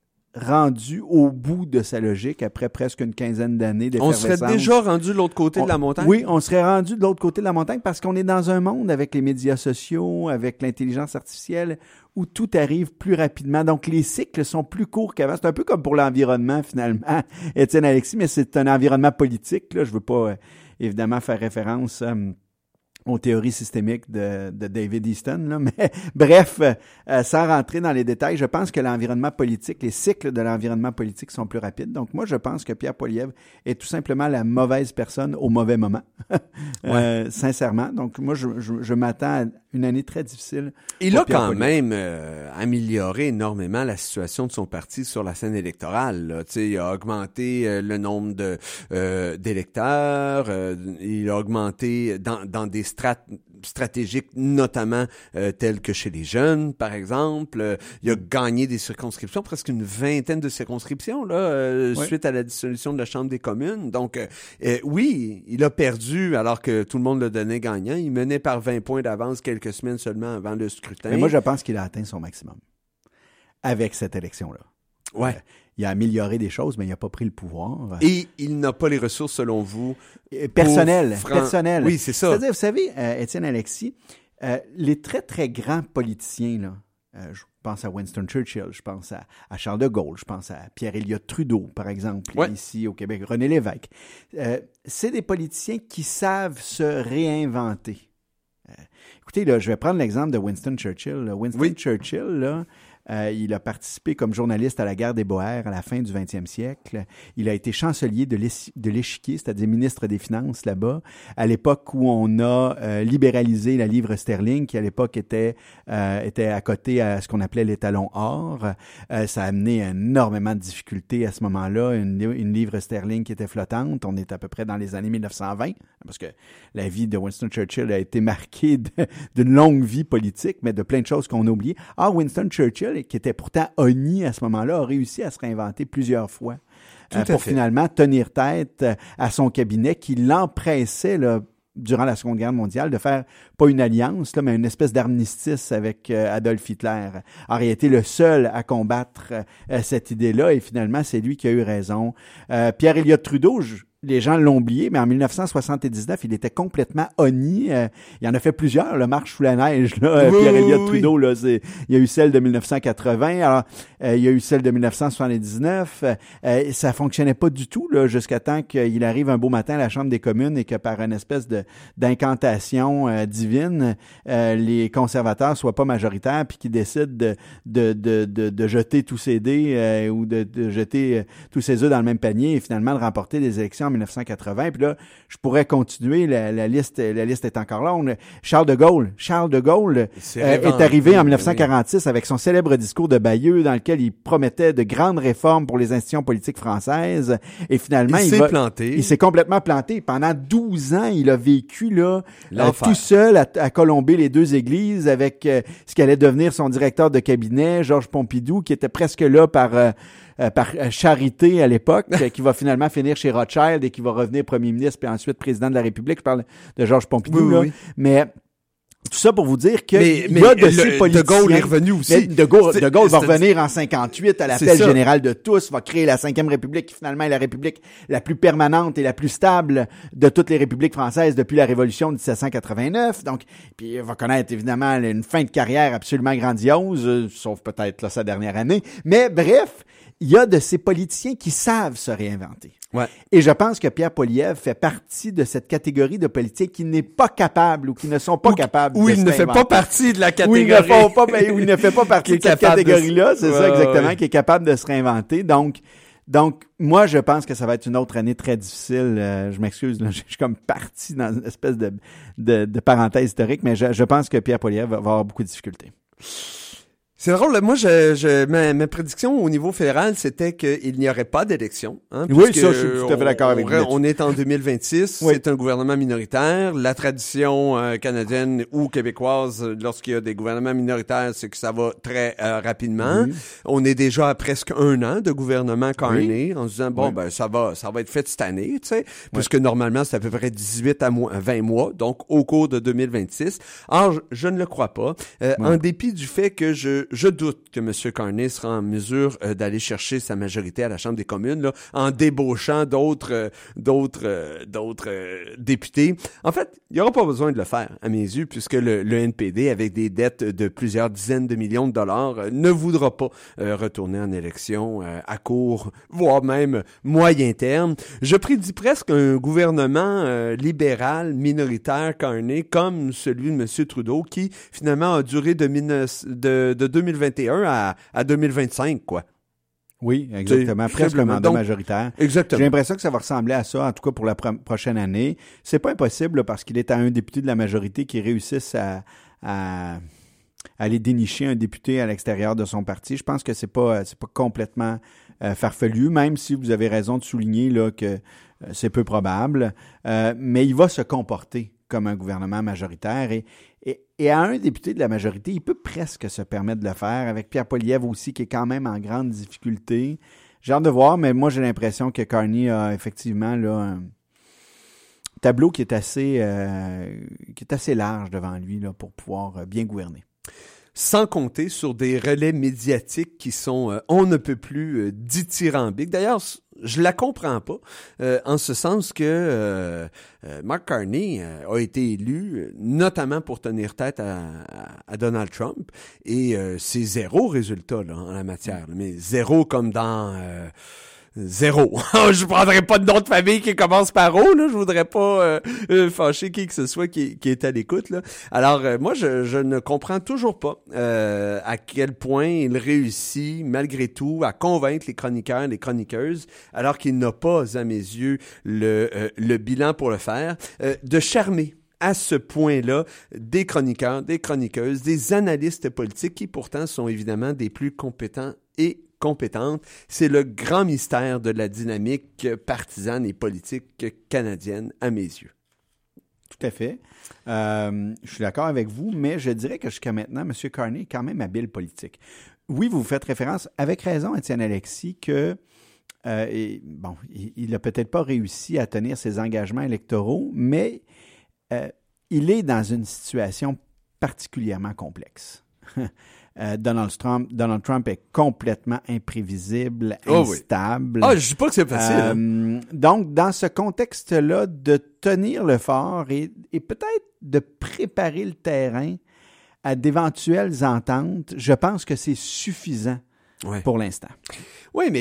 rendu au bout de sa logique après presque une quinzaine d'années d'effervescence. On serait déjà rendu de l'autre côté on, de la montagne? Oui, on serait rendu de l'autre côté de la montagne parce qu'on est dans un monde avec les médias sociaux, avec l'intelligence artificielle, où tout arrive plus rapidement. Donc, les cycles sont plus courts qu'avant. C'est un peu comme pour l'environnement, finalement, Étienne Alexis, mais c'est un environnement politique. Là. Je ne veux pas, euh, évidemment, faire référence... Euh, aux théories systémiques de, de David Easton, là. Mais bref, euh, sans rentrer dans les détails, je pense que l'environnement politique, les cycles de l'environnement politique sont plus rapides. Donc moi, je pense que Pierre Poilievre est tout simplement la mauvaise personne au mauvais moment, euh, ouais. sincèrement. Donc moi, je, je, je m'attends à une année très difficile. Il a Pierre quand Poilievre. même euh, amélioré énormément la situation de son parti sur la scène électorale. Là. Tu sais, il a augmenté euh, le nombre de euh, d'électeurs, euh, il a augmenté dans, dans des strat- stratégiques, notamment euh, telles que chez les jeunes, par exemple. Euh, il a gagné des circonscriptions, presque une vingtaine de circonscriptions là, euh, oui. suite à la dissolution de la Chambre des communes. Donc, euh, euh, oui, il a perdu alors que tout le monde le donnait gagnant. Il menait par vingt points d'avance quelques semaines seulement avant le scrutin. Mais moi, je pense qu'il a atteint son maximum avec cette élection-là. Ouais. Euh, il a amélioré des choses, mais il n'a pas pris le pouvoir. Et il n'a pas les ressources, selon vous, personnelles. Fran... Personnelles. Oui, c'est ça. C'est-à-dire, vous savez, euh, Étienne Alexis, euh, les très, très grands politiciens, là, euh, je pense à Winston Churchill, je pense à, à Charles de Gaulle, je pense à Pierre-Éliott Trudeau, par exemple, ouais. ici au Québec, René Lévesque. Euh, c'est des politiciens qui savent se réinventer. Euh, écoutez, là, je vais prendre l'exemple de Winston Churchill. Là. Winston oui. Churchill, là, Euh, il a participé comme journaliste à la guerre des Boers à la fin du vingtième siècle. Il a été chancelier de, l'é- de l'échiquier, c'est-à-dire ministre des Finances là-bas, à l'époque où on a euh, libéralisé la livre sterling, qui à l'époque était, euh, était à côté à ce qu'on appelait l'étalon or. Euh, ça a amené énormément de difficultés à ce moment-là. Une, une livre sterling qui était flottante. On est à peu près dans les années mille neuf cent vingt, parce que la vie de Winston Churchill a été marquée de, d'une longue vie politique, mais de plein de choses qu'on a oubliées. Ah, Winston Churchill, qui était pourtant honni à ce moment-là, a réussi à se réinventer plusieurs fois euh, pour fait. finalement tenir tête à son cabinet qui l'empressait là, durant la Seconde Guerre mondiale de faire, pas une alliance, là, mais une espèce d'armistice avec euh, Adolf Hitler. Alors, il a été le seul à combattre euh, cette idée-là et finalement, c'est lui qui a eu raison. Euh, Pierre-Éliott Trudeau, je, les gens l'ont oublié, mais en dix-neuf cent soixante-dix-neuf, il était complètement honni. Euh, il en a fait plusieurs, le Marche sous la neige, là, oui, Pierre-Éliott oui, Trudeau. Là, c'est, il y a eu celle de dix-neuf cent quatre-vingts, alors euh, il y a eu celle de dix-neuf cent soixante-dix-neuf. Euh, ça fonctionnait pas du tout là, jusqu'à temps qu'il arrive un beau matin à la Chambre des communes et que par une espèce de d'incantation euh, divine, euh, les conservateurs soient pas majoritaires puis qu'ils décident de, de, de, de, de jeter tous ses dés euh, ou de, de jeter euh, tous ses œufs dans le même panier et finalement de remporter des élections en dix-neuf cent quatre-vingts. Puis là, je pourrais continuer, la, la liste la liste est encore là. On a Charles de Gaulle. Charles de Gaulle euh, est arrivé en dix-neuf cent quarante-six avec son célèbre discours de Bayeux dans lequel il promettait de grandes réformes pour les institutions politiques françaises. Et finalement, il, il s'est va, planté. Il s'est complètement planté. Pendant douze ans, il a vécu là euh, tout seul à, à colomber les deux églises avec euh, ce qui allait devenir son directeur de cabinet, Georges Pompidou, qui était presque là par euh, euh, par charité à l'époque, qui va finalement finir chez Rothschild et qui va revenir premier ministre puis ensuite président de la République. Je parle de Georges Pompidou. Oui, là. oui. Mais tout ça pour vous dire que mais, il mais y a de le, ces politiciens. De Gaulle est revenu aussi. De Gaulle, de Gaulle va revenir en cinquante-huit à l'appel c'est général de tous, va créer la cinquième République, qui finalement est la République la plus permanente et la plus stable de toutes les républiques françaises depuis la Révolution de dix-sept cent quatre-vingt-neuf. Donc, puis il va connaître évidemment une fin de carrière absolument grandiose, euh, sauf peut-être là sa dernière année. Mais bref, il y a de ces politiciens qui savent se réinventer. Ouais. Et je pense que Pierre Poilievre fait partie de cette catégorie de politiques qui n'est pas capable ou qui ne sont pas ou, capables ou de il ne fait pas partie de la catégorie. Ou il ne, font pas, ou il ne fait pas partie de cette catégorie-là, c'est ouais, ça exactement, ouais. qui est capable de se réinventer. Donc, donc, moi, je pense que ça va être une autre année très difficile. Euh, je m'excuse, là, je suis comme parti dans une espèce de, de, de parenthèse historique, mais je, je pense que Pierre Poilievre va avoir beaucoup de difficultés. C'est drôle, moi, je, je, ma, ma prédiction au niveau fédéral, c'était qu'il n'y aurait pas d'élection. Hein, oui, ça, je suis tout à fait d'accord avec vous. On est en deux mille vingt-six, oui. C'est un gouvernement minoritaire. La tradition euh, canadienne ou québécoise, lorsqu'il y a des gouvernements minoritaires, c'est que ça va très euh, rapidement. Oui. On est déjà à presque un an de gouvernement Carney, oui. en se disant, bon, oui. ben ça va ça va être fait cette année, tu sais, oui. puisque normalement, c'est à peu près dix-huit à vingt mois, donc au cours de deux mille vingt-six. Or, je, je ne le crois pas, euh, oui. en dépit du fait que je Je doute que M. Carney sera en mesure euh, d'aller chercher sa majorité à la Chambre des communes là, en débauchant d'autres euh, d'autres euh, d'autres euh, députés. En fait, il n'y aura pas besoin de le faire, à mes yeux, puisque le, le N P D, avec des dettes de plusieurs dizaines de millions de dollars, euh, ne voudra pas euh, retourner en élection euh, à court, voire même moyen terme. Je prédis presque un gouvernement euh, libéral, minoritaire, Carney, comme celui de M. Trudeau, qui finalement a duré de, de, de deux mille vingt et un à, à deux mille vingt-cinq, quoi. Oui, exactement. Presque le mandat Donc, majoritaire. Exactement. J'ai l'impression que ça va ressembler à ça, en tout cas pour la pro- prochaine année. C'est pas impossible, là, parce qu'il est à un député de la majorité qui réussisse à, à, à aller dénicher un député à l'extérieur de son parti. Je pense que c'est pas, c'est pas complètement euh, farfelu, même si vous avez raison de souligner là, que euh, c'est peu probable. Euh, mais il va se comporter comme un gouvernement majoritaire et Et, et à un député de la majorité, il peut presque se permettre de le faire, avec Pierre Poilievre aussi, qui est quand même en grande difficulté. J'ai hâte de voir, mais moi, j'ai l'impression que Carney a effectivement là, un tableau qui est assez, euh, qui est assez large devant lui là, pour pouvoir bien gouverner. Sans compter sur des relais médiatiques qui sont, euh, on ne peut plus, euh, dithyrambiques. D'ailleurs, je la comprends pas, euh, en ce sens que euh, euh, Mark Carney euh, a été élu, notamment pour tenir tête à, à, à Donald Trump, et euh, c'est zéro résultat là, en la matière, là, mais zéro comme dans... Euh, Zéro. Je prendrais pas de nom de famille qui commence par O, là. Je voudrais pas euh, euh, fâcher qui que ce soit qui, qui est à l'écoute, là. Alors, euh, moi, je, je ne comprends toujours pas euh, à quel point il réussit, malgré tout, à convaincre les chroniqueurs, les chroniqueuses, alors qu'il n'a pas, à mes yeux, le, euh, le bilan pour le faire, euh, de charmer à ce point-là des chroniqueurs, des chroniqueuses, des analystes politiques qui, pourtant, sont évidemment des plus compétents et compétente. C'est le grand mystère de la dynamique partisane et politique canadienne, à mes yeux. Tout à fait. Euh, je suis d'accord avec vous, mais je dirais que jusqu'à maintenant, M. Carney est quand même habile politique. Oui, vous faites référence, avec raison, Étienne Alexis, que euh, et, bon, il n'a peut-être pas réussi à tenir ses engagements électoraux, mais euh, il est dans une situation particulièrement complexe. Euh, Donald Trump, Donald Trump est complètement imprévisible, oh instable. Ah, oui. oh, je dis pas que c'est facile. Euh, hein. Donc, dans ce contexte-là, de tenir le fort et, et peut-être de préparer le terrain à d'éventuelles ententes, je pense que c'est suffisant ouais. pour l'instant. Oui, mais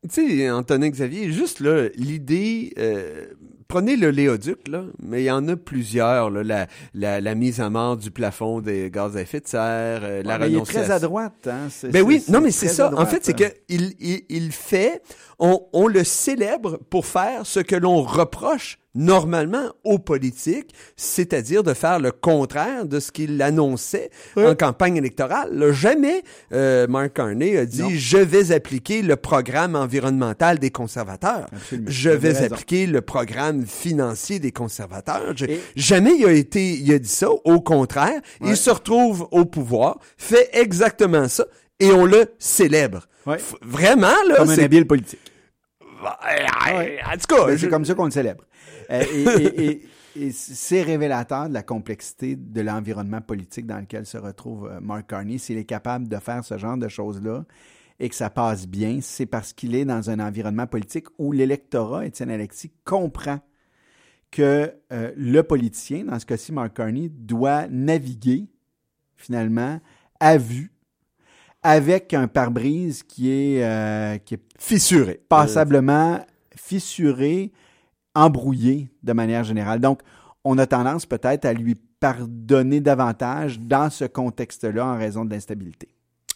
Tu sais, Antonin Xavier, juste là, l'idée, euh, prenez le Léoduc, là, mais il y en a plusieurs, là, la, la, la mise à mort du plafond des gaz à effet de serre, euh, la ouais, renonciation. Il est très à droite, hein. C'est, ben c'est, oui, c'est non, mais c'est ça. Droite, en fait, c'est hein. que il, il, il fait, on, on le célèbre pour faire ce que l'on reproche normalement aux politiques, c'est-à-dire de faire le contraire de ce qu'il annonçait ouais. en campagne électorale. Là, jamais euh, Mark Carney a dit non. « Je vais appliquer le programme environnemental des conservateurs. Absolument. Je vais raison. appliquer le programme financier des conservateurs. Je, » Et... Jamais il a été, il a dit ça. Au contraire, ouais. il se retrouve au pouvoir, fait exactement ça, et on le célèbre. Ouais. F- vraiment, là... Comme c'est... un habile politique. Ouais. En tout cas... Ben, je... C'est comme ça qu'on le célèbre. Euh, et, et, et, et c'est révélateur de la complexité de l'environnement politique dans lequel se retrouve Mark Carney. S'il est capable de faire ce genre de choses-là et que ça passe bien, c'est parce qu'il est dans un environnement politique où l'électorat, Étienne Alexis, comprend que euh, le politicien, dans ce cas-ci Mark Carney, doit naviguer, finalement, à vue, avec un pare-brise qui est, euh, qui est fissuré. Passablement fissuré, embrouillé de manière générale. Donc, on a tendance peut-être à lui pardonner davantage dans ce contexte-là en raison de l'instabilité.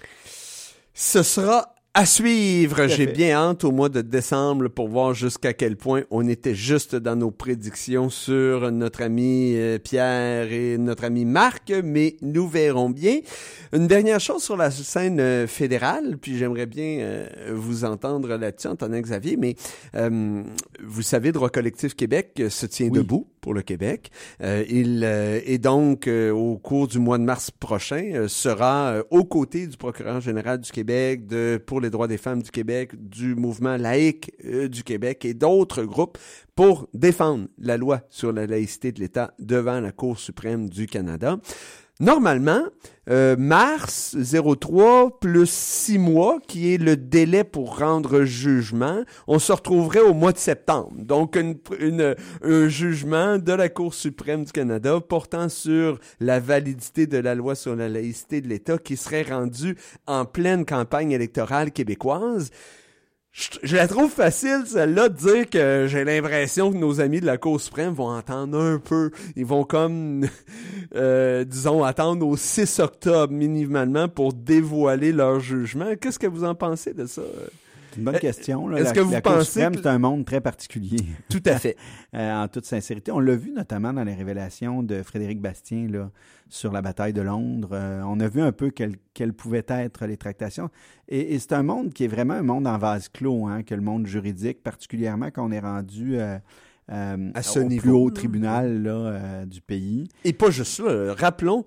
Ce sera à suivre. J'ai fait. bien hâte au mois de décembre pour voir jusqu'à quel point on était juste dans nos prédictions sur notre ami Pierre et notre ami Marc, mais nous verrons bien. Une dernière chose sur la scène fédérale, puis j'aimerais bien euh, vous entendre là-dessus, Antonin Xavier, mais euh, vous savez, Droit collectif Québec se tient oui. debout pour le Québec. Euh, il euh, est donc, euh, au cours du mois de mars prochain, euh, sera euh, aux côtés du procureur général du Québec, de pour les droits des femmes du Québec, du mouvement laïque euh, du Québec et d'autres groupes pour défendre la loi sur la laïcité de l'État devant la Cour suprême du Canada. Normalement, euh, mars zéro trois plus six mois, qui est le délai pour rendre jugement, on se retrouverait au mois de septembre. Donc, une, une, un jugement de la Cour suprême du Canada portant sur la validité de la loi sur la laïcité de l'État qui serait rendu en pleine campagne électorale québécoise. Je, je la trouve facile, celle-là, de dire que j'ai l'impression que nos amis de la Cour suprême vont attendre un peu. Ils vont comme, euh, disons, attendre au six octobre minimalement pour dévoiler leur jugement. Qu'est-ce que vous en pensez de ça? C'est une bonne question. Là. Est-ce la, que vous la pensez Cour suprême, que... c'est un monde très particulier. Tout à fait. euh, en toute sincérité. On l'a vu notamment dans les révélations de Frédéric Bastien là, sur la bataille de Londres. Euh, on a vu un peu quelles quelles pouvaient être les tractations. Et, et c'est un monde qui est vraiment un monde en vase clos, hein, que le monde juridique, particulièrement quand on est rendu... Euh, euh, à ce au niveau. plus haut tribunal là, euh, du pays. Et pas juste ça. Rappelons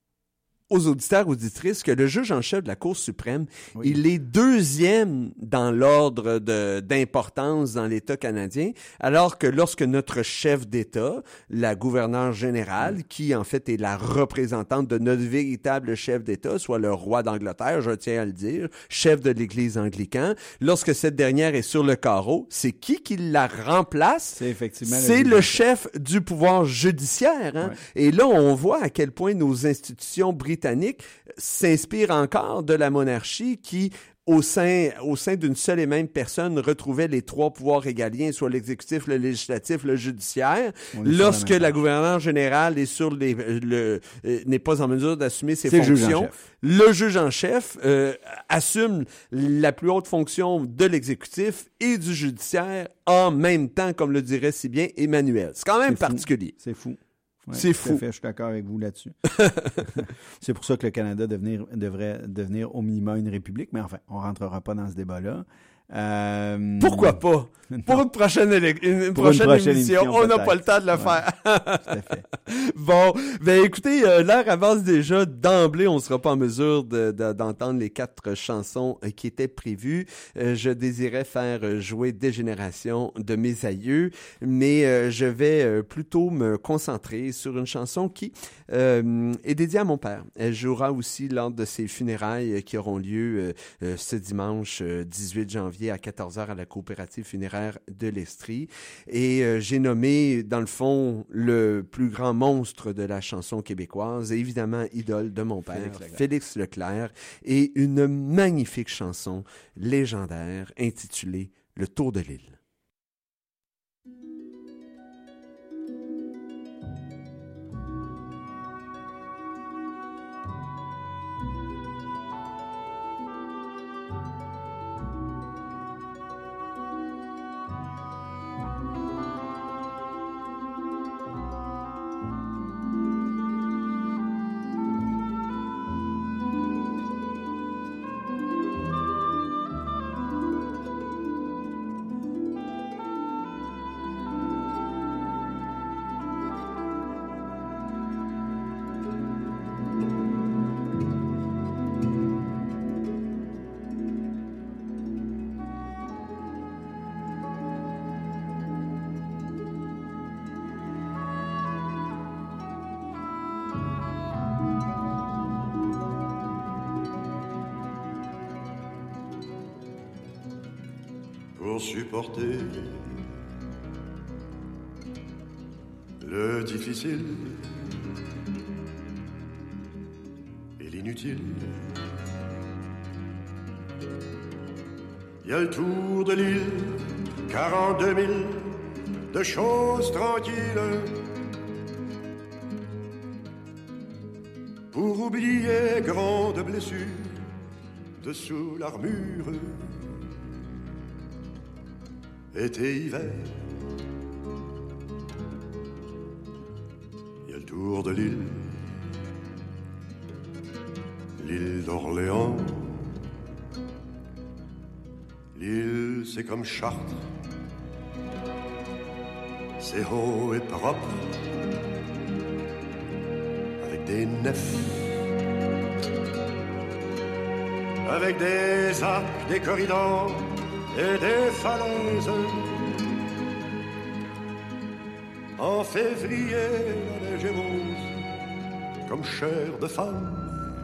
aux auditeurs, auditrices, que le juge en chef de la Cour suprême, oui. il est deuxième dans l'ordre de, d'importance dans l'État canadien, alors que lorsque notre chef d'État, la gouverneure générale, oui. qui en fait est la représentante de notre véritable chef d'État, soit le roi d'Angleterre, je tiens à le dire, chef de l'Église anglicane, lorsque cette dernière est sur le carreau, c'est qui qui la remplace? C'est effectivement C'est le, le chef du pouvoir judiciaire. Hein? Oui. Et là, on voit à quel point nos institutions britanniques s'inspire encore de la monarchie qui, au sein, au sein d'une seule et même personne, retrouvait les trois pouvoirs régaliens, soit l'exécutif, le législatif, le judiciaire. Lorsque la, la gouverneure générale est sur les, le, euh, n'est pas en mesure d'assumer ses C'est fonctions, le juge en chef, le juge en chef euh, assume la plus haute fonction de l'exécutif et du judiciaire en même temps, comme le dirait si bien Emmanuel. C'est quand même C'est particulier. C'est fou. Ouais, c'est fou. Fait, je suis d'accord avec vous là-dessus. C'est pour ça que le Canada devenir, devrait devenir au minimum une république, mais enfin, on ne rentrera pas dans ce débat-là. Euh... Pourquoi pas? Pour une prochaine, élec- une Pour prochaine, une prochaine émission, émission, on n'a peut-être. pas le temps de le ouais, faire. Tout à fait. Bon, ben écoutez, euh, l'heure avance déjà. D'emblée, on ne sera pas en mesure de, de, d'entendre les quatre chansons euh, qui étaient prévues. Euh, je désirais faire jouer Dégénération de mes aïeux, mais euh, je vais euh, plutôt me concentrer sur une chanson qui euh, est dédiée à mon père. Elle jouera aussi lors de ses funérailles qui auront lieu euh, euh, ce dimanche euh, dix-huit janvier. janvier à quatorze heures à la coopérative funéraire de l'Estrie. Et euh, j'ai nommé, dans le fond, le plus grand monstre de la chanson québécoise, et évidemment, idole de mon père, Félix Leclerc. Félix Leclerc, et une magnifique chanson légendaire intitulée « Le Tour de l'île ». Pour supporter le difficile et l'inutile. Il y a le tour de l'île, quarante-deux mille de choses tranquilles pour oublier grande blessure dessous l'armure. Été, hiver, il y a le tour de l'île, l'île d'Orléans. L'île, c'est comme Chartres, c'est haut et propre, avec des nefs, avec des arcs, des corridors et des falaises. En février, la neige est rose comme chair de femme.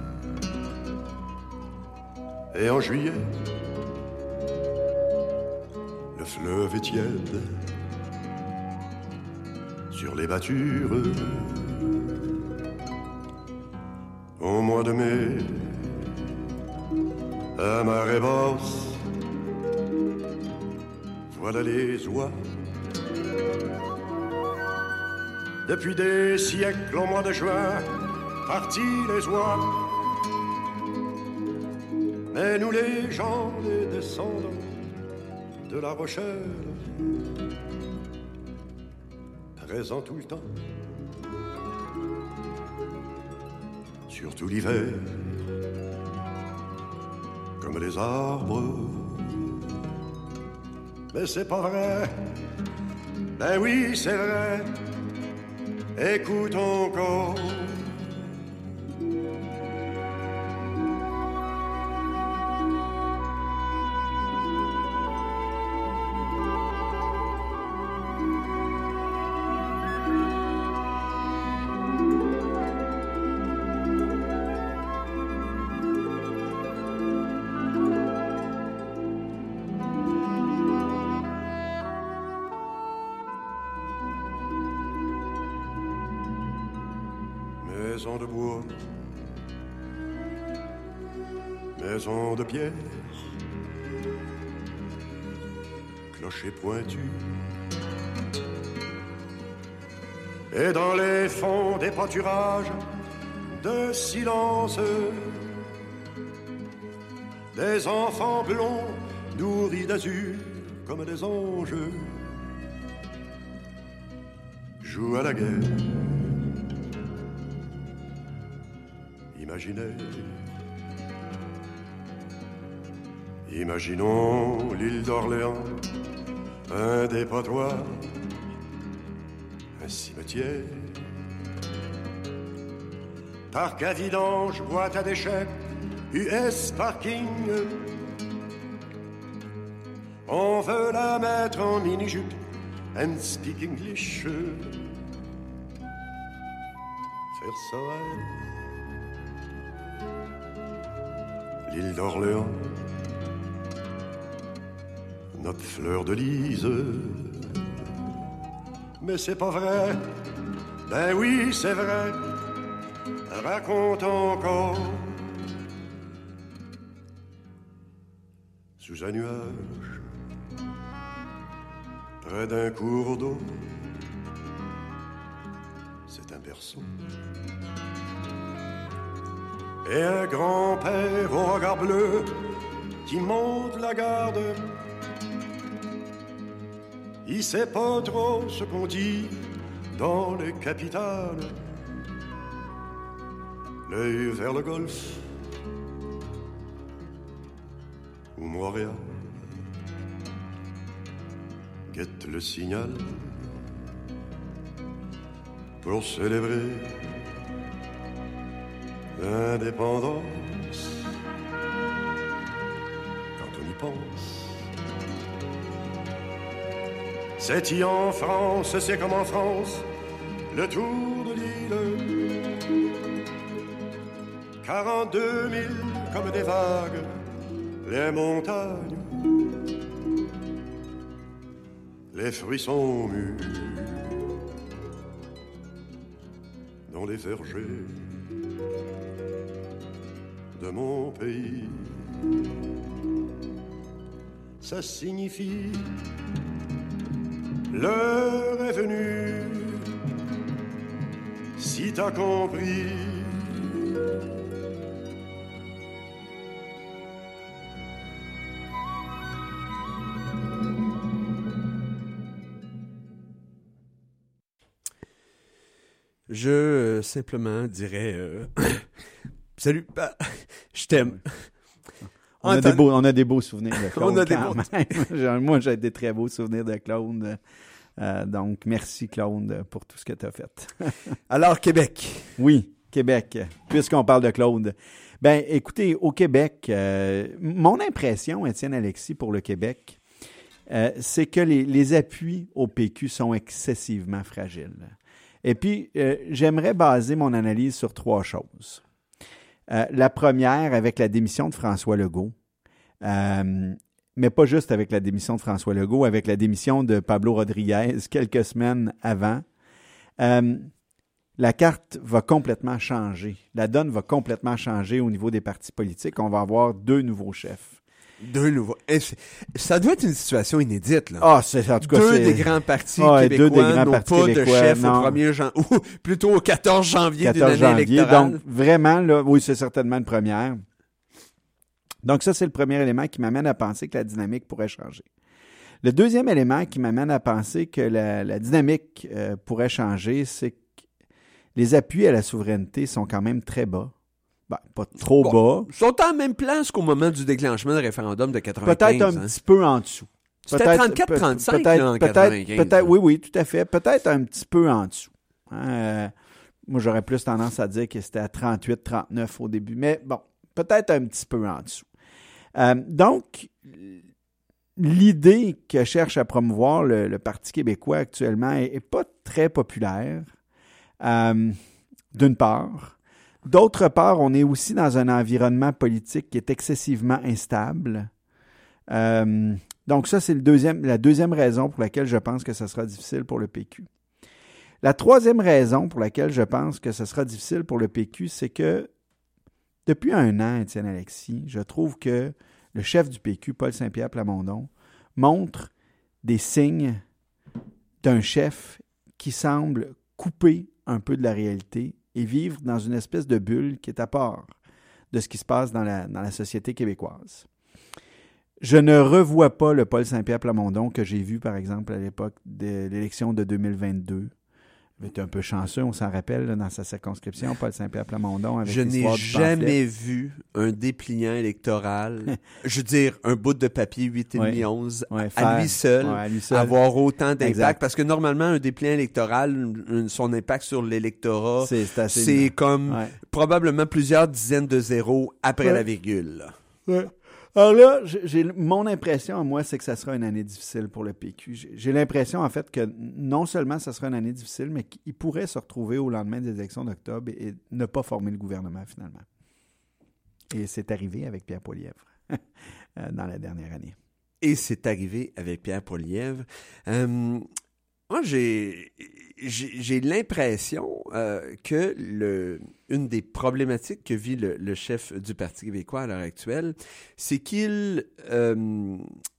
Et en juillet, le fleuve est tiède sur les battures. Au mois de mai, à marée basse, voilà les oies. Depuis des siècles, au mois de juin, partis les oies. Mais nous les gens, les descendants de La Rochelle, présents tout le temps, surtout l'hiver, comme les arbres. Mais c'est pas vrai, ben oui c'est vrai, écoute encore. Maison de bois, maison de pierre, clocher pointu. Et dans les fonds des pâturages de silence, des enfants blonds nourris d'azur comme des anges jouent à la guerre. Imaginez, imaginons l'île d'Orléans, un dépotoir, un cimetière, parc à vidange, boîte à déchets, U S parking. On veut la mettre en mini-jupe and speak English. Faire ça à elle. L'île d'Orléans, notre fleur de lys. Mais c'est pas vrai, ben oui, c'est vrai, raconte encore. Sous un nuage, près d'un cours d'eau, c'est un berceau. Et un grand-père au regard bleu qui monte la garde. Il sait pas trop ce qu'on dit dans les capitales. L'œil vers le golfe ou Montréal guette le signal pour célébrer l'indépendance. Quand on y pense, c'est y en France, c'est comme en France, le tour de l'île. quarante-deux mille comme des vagues, les montagnes, les fruits sont mûrs dans les vergers de mon pays. Ça signifie l'heure est venue, si t'as compris. Je euh, simplement dirais euh, salut, bah, je t'aime. On a, des beaux, on a des beaux souvenirs de Claude. On a des quand beaux... même. Moi, j'ai des très beaux souvenirs de Claude. Euh, donc, merci Claude pour tout ce que tu as fait. Alors, Québec. Oui, Québec, puisqu'on parle de Claude. Ben, écoutez, au Québec, euh, mon impression, Étienne Alexis, pour le Québec, euh, c'est que les, les appuis au P Q sont excessivement fragiles. Et puis, euh, j'aimerais baser mon analyse sur trois choses. Euh, la première, avec la démission de François Legault, euh, mais pas juste avec la démission de François Legault, avec la démission de Pablo Rodriguez quelques semaines avant, euh, la carte va complètement changer. La donne va complètement changer au niveau des partis politiques. On va avoir deux nouveaux chefs. Deux nouveaux. Ça doit être une situation inédite, là. Ah, c'est en tout cas deux c'est... des grands partis ah, québécois deux des grands n'ont partis pas québécois, de chef non. au premier janvier, ou plutôt au quatorze janvier d'une année janvier, électorale. Donc, vraiment, là, oui, c'est certainement une première. Donc, ça, c'est le premier élément qui m'amène à penser que la dynamique pourrait changer. Le deuxième élément qui m'amène à penser que la, la dynamique euh, pourrait changer, c'est que les appuis à la souveraineté sont quand même très bas. Ben, pas trop bon, bas. Ils sont en même place qu'au moment du déclenchement du référendum de quatre-vingt-quinze. Peut-être un hein. petit peu en dessous. C'était trente-quatre trente-cinq peut-être, là, en peut-être, quatre-vingt-quinze. Peut-être, oui, oui, tout à fait. Peut-être un petit peu en dessous. Hein, euh, moi, j'aurais plus tendance à dire que c'était à trente-huit trente-neuf au début. Mais bon, peut-être un petit peu en dessous. Euh, donc, l'idée que cherche à promouvoir le, le Parti québécois actuellement est, est pas très populaire, euh, d'une part. D'autre part, on est aussi dans un environnement politique qui est excessivement instable. Euh, donc ça, c'est le deuxième, la deuxième raison pour laquelle je pense que ce sera difficile pour le P Q. La troisième raison pour laquelle je pense que ce sera difficile pour le P Q, c'est que depuis un an, Étienne Alexis, je trouve que le chef du P Q, Paul Saint-Pierre Plamondon, montre des signes d'un chef qui semble couper un peu de la réalité et vivre dans une espèce de bulle qui est à part de ce qui se passe dans la, dans la société québécoise. Je ne revois pas le Paul Saint-Pierre Plamondon que j'ai vu, par exemple, à l'époque de l'élection de deux mille vingt-deux. Il était un peu chanceux, on s'en rappelle, là, dans sa circonscription, Paul Saint-Pierre Plamondon. Avec Je n'ai l'histoire du jamais pamphlet. vu un dépliant électoral, je veux dire, un bout de papier huit et demi onze, Ouais, à, faire- lui seul, ouais, à lui seul. avoir autant d'impact. Exact. Parce que normalement, un dépliant électoral, un- son impact sur l'électorat, C'est- c'est assez c'est évident. comme Ouais. probablement plusieurs dizaines de zéros après Ouais. la virgule. là. Ouais. Alors là, j'ai, j'ai- mon impression, moi, c'est que ça sera une année difficile pour le P Q. J'ai, j'ai l'impression, en fait, que non seulement ça sera une année difficile, mais qu'il pourrait se retrouver au lendemain des élections d'octobre et, et ne pas former le gouvernement, finalement. Et c'est arrivé avec Pierre Poilievre dans la dernière année. et c'est arrivé avec Pierre Poilievre. Euh, moi, j'ai, j'ai, j'ai l'impression euh, que le, une des problématiques que vit le, le chef du Parti québécois à l'heure actuelle, c'est qu'il euh,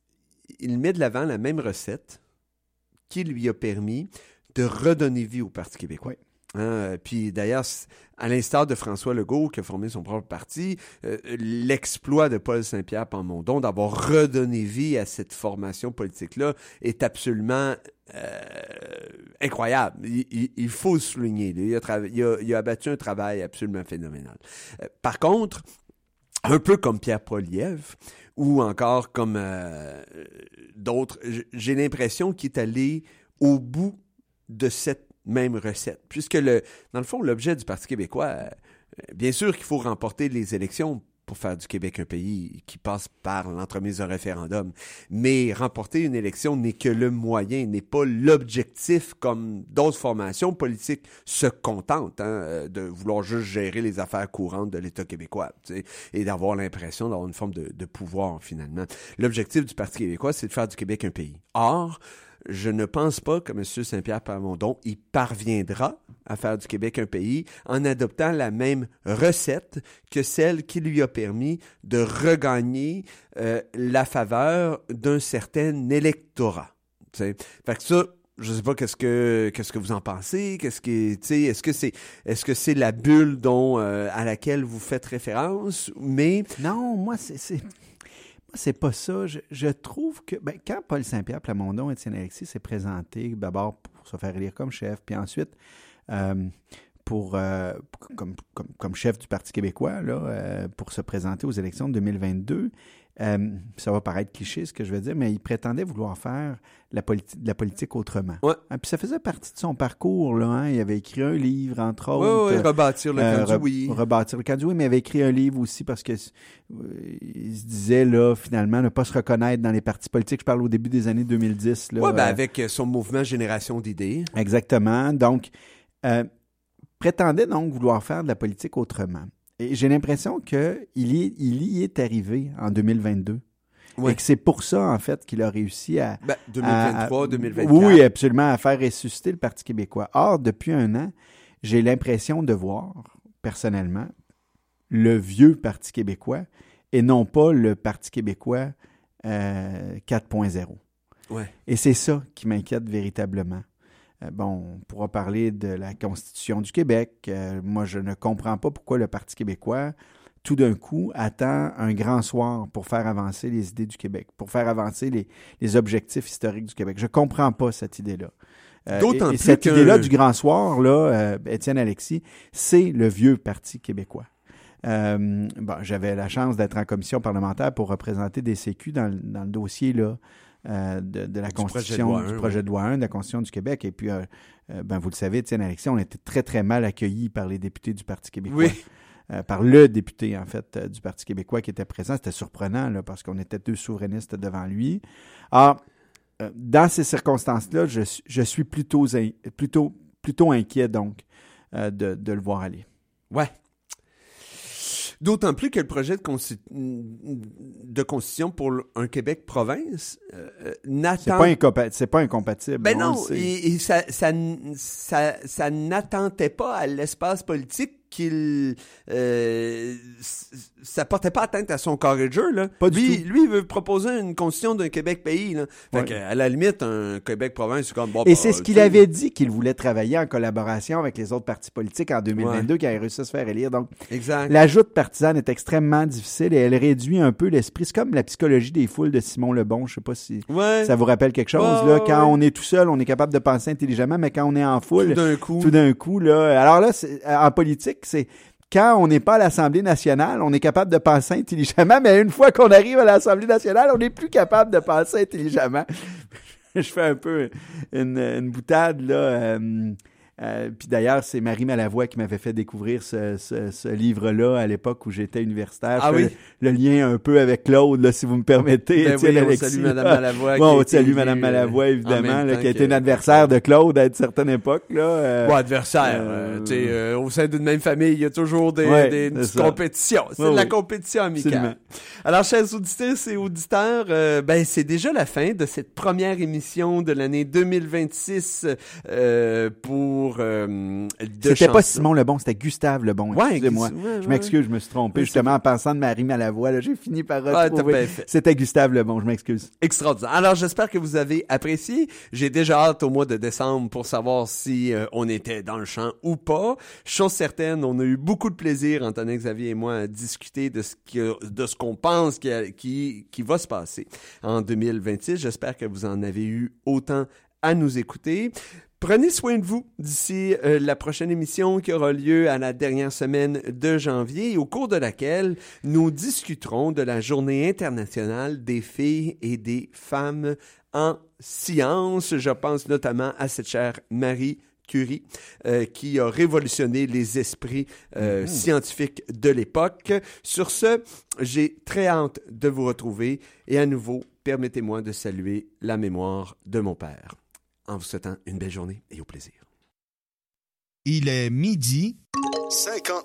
il met de l'avant la même recette qui lui a permis de redonner vie au Parti québécois. Oui. Hein, puis d'ailleurs, à l'instar de François Legault qui a formé son propre parti, euh, l'exploit de Paul Saint-Pierre Plamondon d'avoir redonné vie à cette formation politique-là est absolument euh, incroyable. Il, il, il faut le souligner. Il a, tra- il, a, il a abattu un travail absolument phénoménal. Euh, par contre, un peu comme Pierre Poilievre, ou encore comme euh, d'autres, j'ai l'impression qu'il est allé au bout de cette même recette. Puisque, le, dans le fond, l'objet du Parti québécois, euh, bien sûr qu'il faut remporter les élections pour faire du Québec un pays qui passe par l'entremise d'un référendum, mais remporter une élection n'est que le moyen, n'est pas l'objectif comme d'autres formations politiques se contentent hein, de vouloir juste gérer les affaires courantes de l'État québécois tu sais, et d'avoir l'impression d'avoir une forme de, de pouvoir finalement. L'objectif du Parti québécois, c'est de faire du Québec un pays. Or, je ne pense pas que M. Saint-Pierre Plamondon y parviendra à faire du Québec un pays en adoptant la même recette que celle qui lui a permis de regagner euh, la faveur d'un certain électorat. T'sais. Fait que ça, je sais pas qu'est-ce que qu'est-ce que vous en pensez, qu'est-ce que tu sais, est-ce que c'est est-ce que c'est la bulle dont euh, à laquelle vous faites référence, mais non, moi c'est c'est Moi, c'est pas ça. Je, je trouve que ben, quand Paul Saint-Pierre Plamondon et Étienne Alexis s'est présenté, d'abord pour se faire élire comme chef, puis ensuite euh, pour euh, comme, comme, comme chef du Parti québécois, là, euh, pour se présenter aux élections de deux mille vingt-deux, euh, ça va paraître cliché ce que je veux dire, mais il prétendait vouloir faire la, politi- la politique autrement. Ouais. Hein, puis ça faisait partie de son parcours. Là, hein. Il avait écrit un livre, entre autres. Oui, oui, rebâtir le euh, camp du oui. Re- rebâtir le camp du oui, mais il avait écrit un livre aussi parce que euh, il se disait, là, finalement, ne pas se reconnaître dans les partis politiques. Je parle au début des années deux mille dix. Oui, ben euh, avec son mouvement Génération d'idées. Exactement. Donc, euh, prétendait donc vouloir faire de la politique autrement. Et j'ai l'impression qu'il y, il y est arrivé en deux mille vingt-deux. Ouais. Et que c'est pour ça, en fait, qu'il a réussi à... Ben, deux mille vingt-trois, à, à, deux mille vingt-quatre. Oui, absolument, à faire ressusciter le Parti québécois. Or, depuis un an, j'ai l'impression de voir, personnellement, le vieux Parti québécois et non pas le Parti québécois euh, quatre point zéro. Ouais. Et c'est ça qui m'inquiète véritablement. Euh, bon, on pourra parler de la Constitution du Québec. Euh, moi, je ne comprends pas pourquoi le Parti québécois, tout d'un coup, attend un grand soir pour faire avancer les idées du Québec, pour faire avancer les, les objectifs historiques du Québec. Je ne comprends pas cette idée-là. Euh, D'autant et, et plus cette que... idée-là du grand soir, là, euh, Étienne Alexis, c'est le vieux Parti québécois. Euh, bon, j'avais la chance d'être en commission parlementaire pour représenter des C Q dans, dans le dossier là, euh, de, de la du Constitution, projet de loi un, du projet de loi un, de la Constitution du Québec. Et puis, euh, euh, ben, vous le savez, Étienne Alexis, on était très, très mal accueillis par les députés du Parti québécois. Oui. Euh, par le député, en fait, euh, du Parti québécois qui était présent. C'était surprenant, là, parce qu'on était deux souverainistes devant lui. Alors, euh, dans ces circonstances-là, je, je suis plutôt, plutôt, plutôt inquiet, donc, euh, de, de le voir aller. Ouais. D'autant plus que le projet de, consti- de constitution pour un Québec-province euh, n'attend... C'est pas, incompa- c'est pas incompatible. Ben non, et, et ça, ça, ça, ça n'attentait pas à l'espace politique qu'il... Euh, ça portait pas atteinte à son carré de jeu, là. Pas du lui, tout. lui, il veut proposer une constitution d'un Québec-pays, là. Fait ouais. que, à la limite, un Québec-province, c'est comme... Bon, et bah, c'est ce qu'il avait dit qu'il voulait travailler en collaboration avec les autres partis politiques en deux mille vingt-deux, ouais. Qui avait réussi à se faire élire. Donc, exact. La joute partisane est extrêmement difficile et elle réduit un peu l'esprit. C'est comme la psychologie des foules de Simon Lebon. Je sais pas si ouais. ça vous rappelle quelque chose. Ouais, là, ouais, quand ouais. on est tout seul, on est capable de penser intelligemment, mais quand on est en foule... Tout d'un coup. Tout d'un coup, là... Alors là, c'est, en politique, c'est... Quand on n'est pas à l'Assemblée nationale, on est capable de penser intelligemment, mais une fois qu'on arrive à l'Assemblée nationale, on n'est plus capable de penser intelligemment. Je fais un peu une, une boutade, là. Euh, Euh, puis d'ailleurs, c'est Marie Malavoie qui m'avait fait découvrir ce, ce, ce livre-là à l'époque où j'étais universitaire. Ah Je oui? fais le, le lien un peu avec Claude, là, si vous me permettez. Ben Étienne oui, on Alexis. salue Mme Malavoie. Bon, on qui a salue été Mme élue, Malavoie, euh, en évidemment, même là, temps qui a été que- une adversaire de Claude à une certaine époque. Là, euh, Bon, adversaire. euh, euh, tu sais, euh, au sein d'une même famille, il y a toujours des, Ouais, des c'est petites ça. compétitions. C'est Ouais, de la oui. compétition amicale. Absolument. Alors, chers auditeurs et auditeurs, euh, ben, c'est déjà la fin de cette première émission de l'année deux mille vingt-six euh, pour euh, de C'était pas chansons. Simon Lebon, c'était Gustave Lebon. Ouais, Excusez-moi. Gus- ouais, je ouais. m'excuse, je me suis trompé. Ouais, Justement, en pensant de Marie Malavoie, là, j'ai fini par Ah, t'as retrouver. bien fait. C'était Gustave Lebon, je m'excuse. Extraordinaire. Alors, j'espère que vous avez apprécié. J'ai déjà hâte au mois de décembre pour savoir si euh, on était dans le champ ou pas. Chose certaine, on a eu beaucoup de plaisir, Antonin, Xavier et moi, à discuter de ce que, de ce qu'on pense qui, a- qui, qui va se passer en deux mille vingt-six. J'espère que vous en avez eu autant à nous écouter. Prenez soin de vous d'ici euh, la prochaine émission qui aura lieu à la dernière semaine de janvier, au cours de laquelle nous discuterons de la Journée internationale des filles et des femmes en sciences. Je pense notamment à cette chère Marie Curie, euh, qui a révolutionné les esprits euh, mmh. scientifiques de l'époque. Sur ce, j'ai très hâte de vous retrouver et à nouveau, permettez-moi de saluer la mémoire de mon père. En vous souhaitant une belle journée et au plaisir. Il est midi. cinquante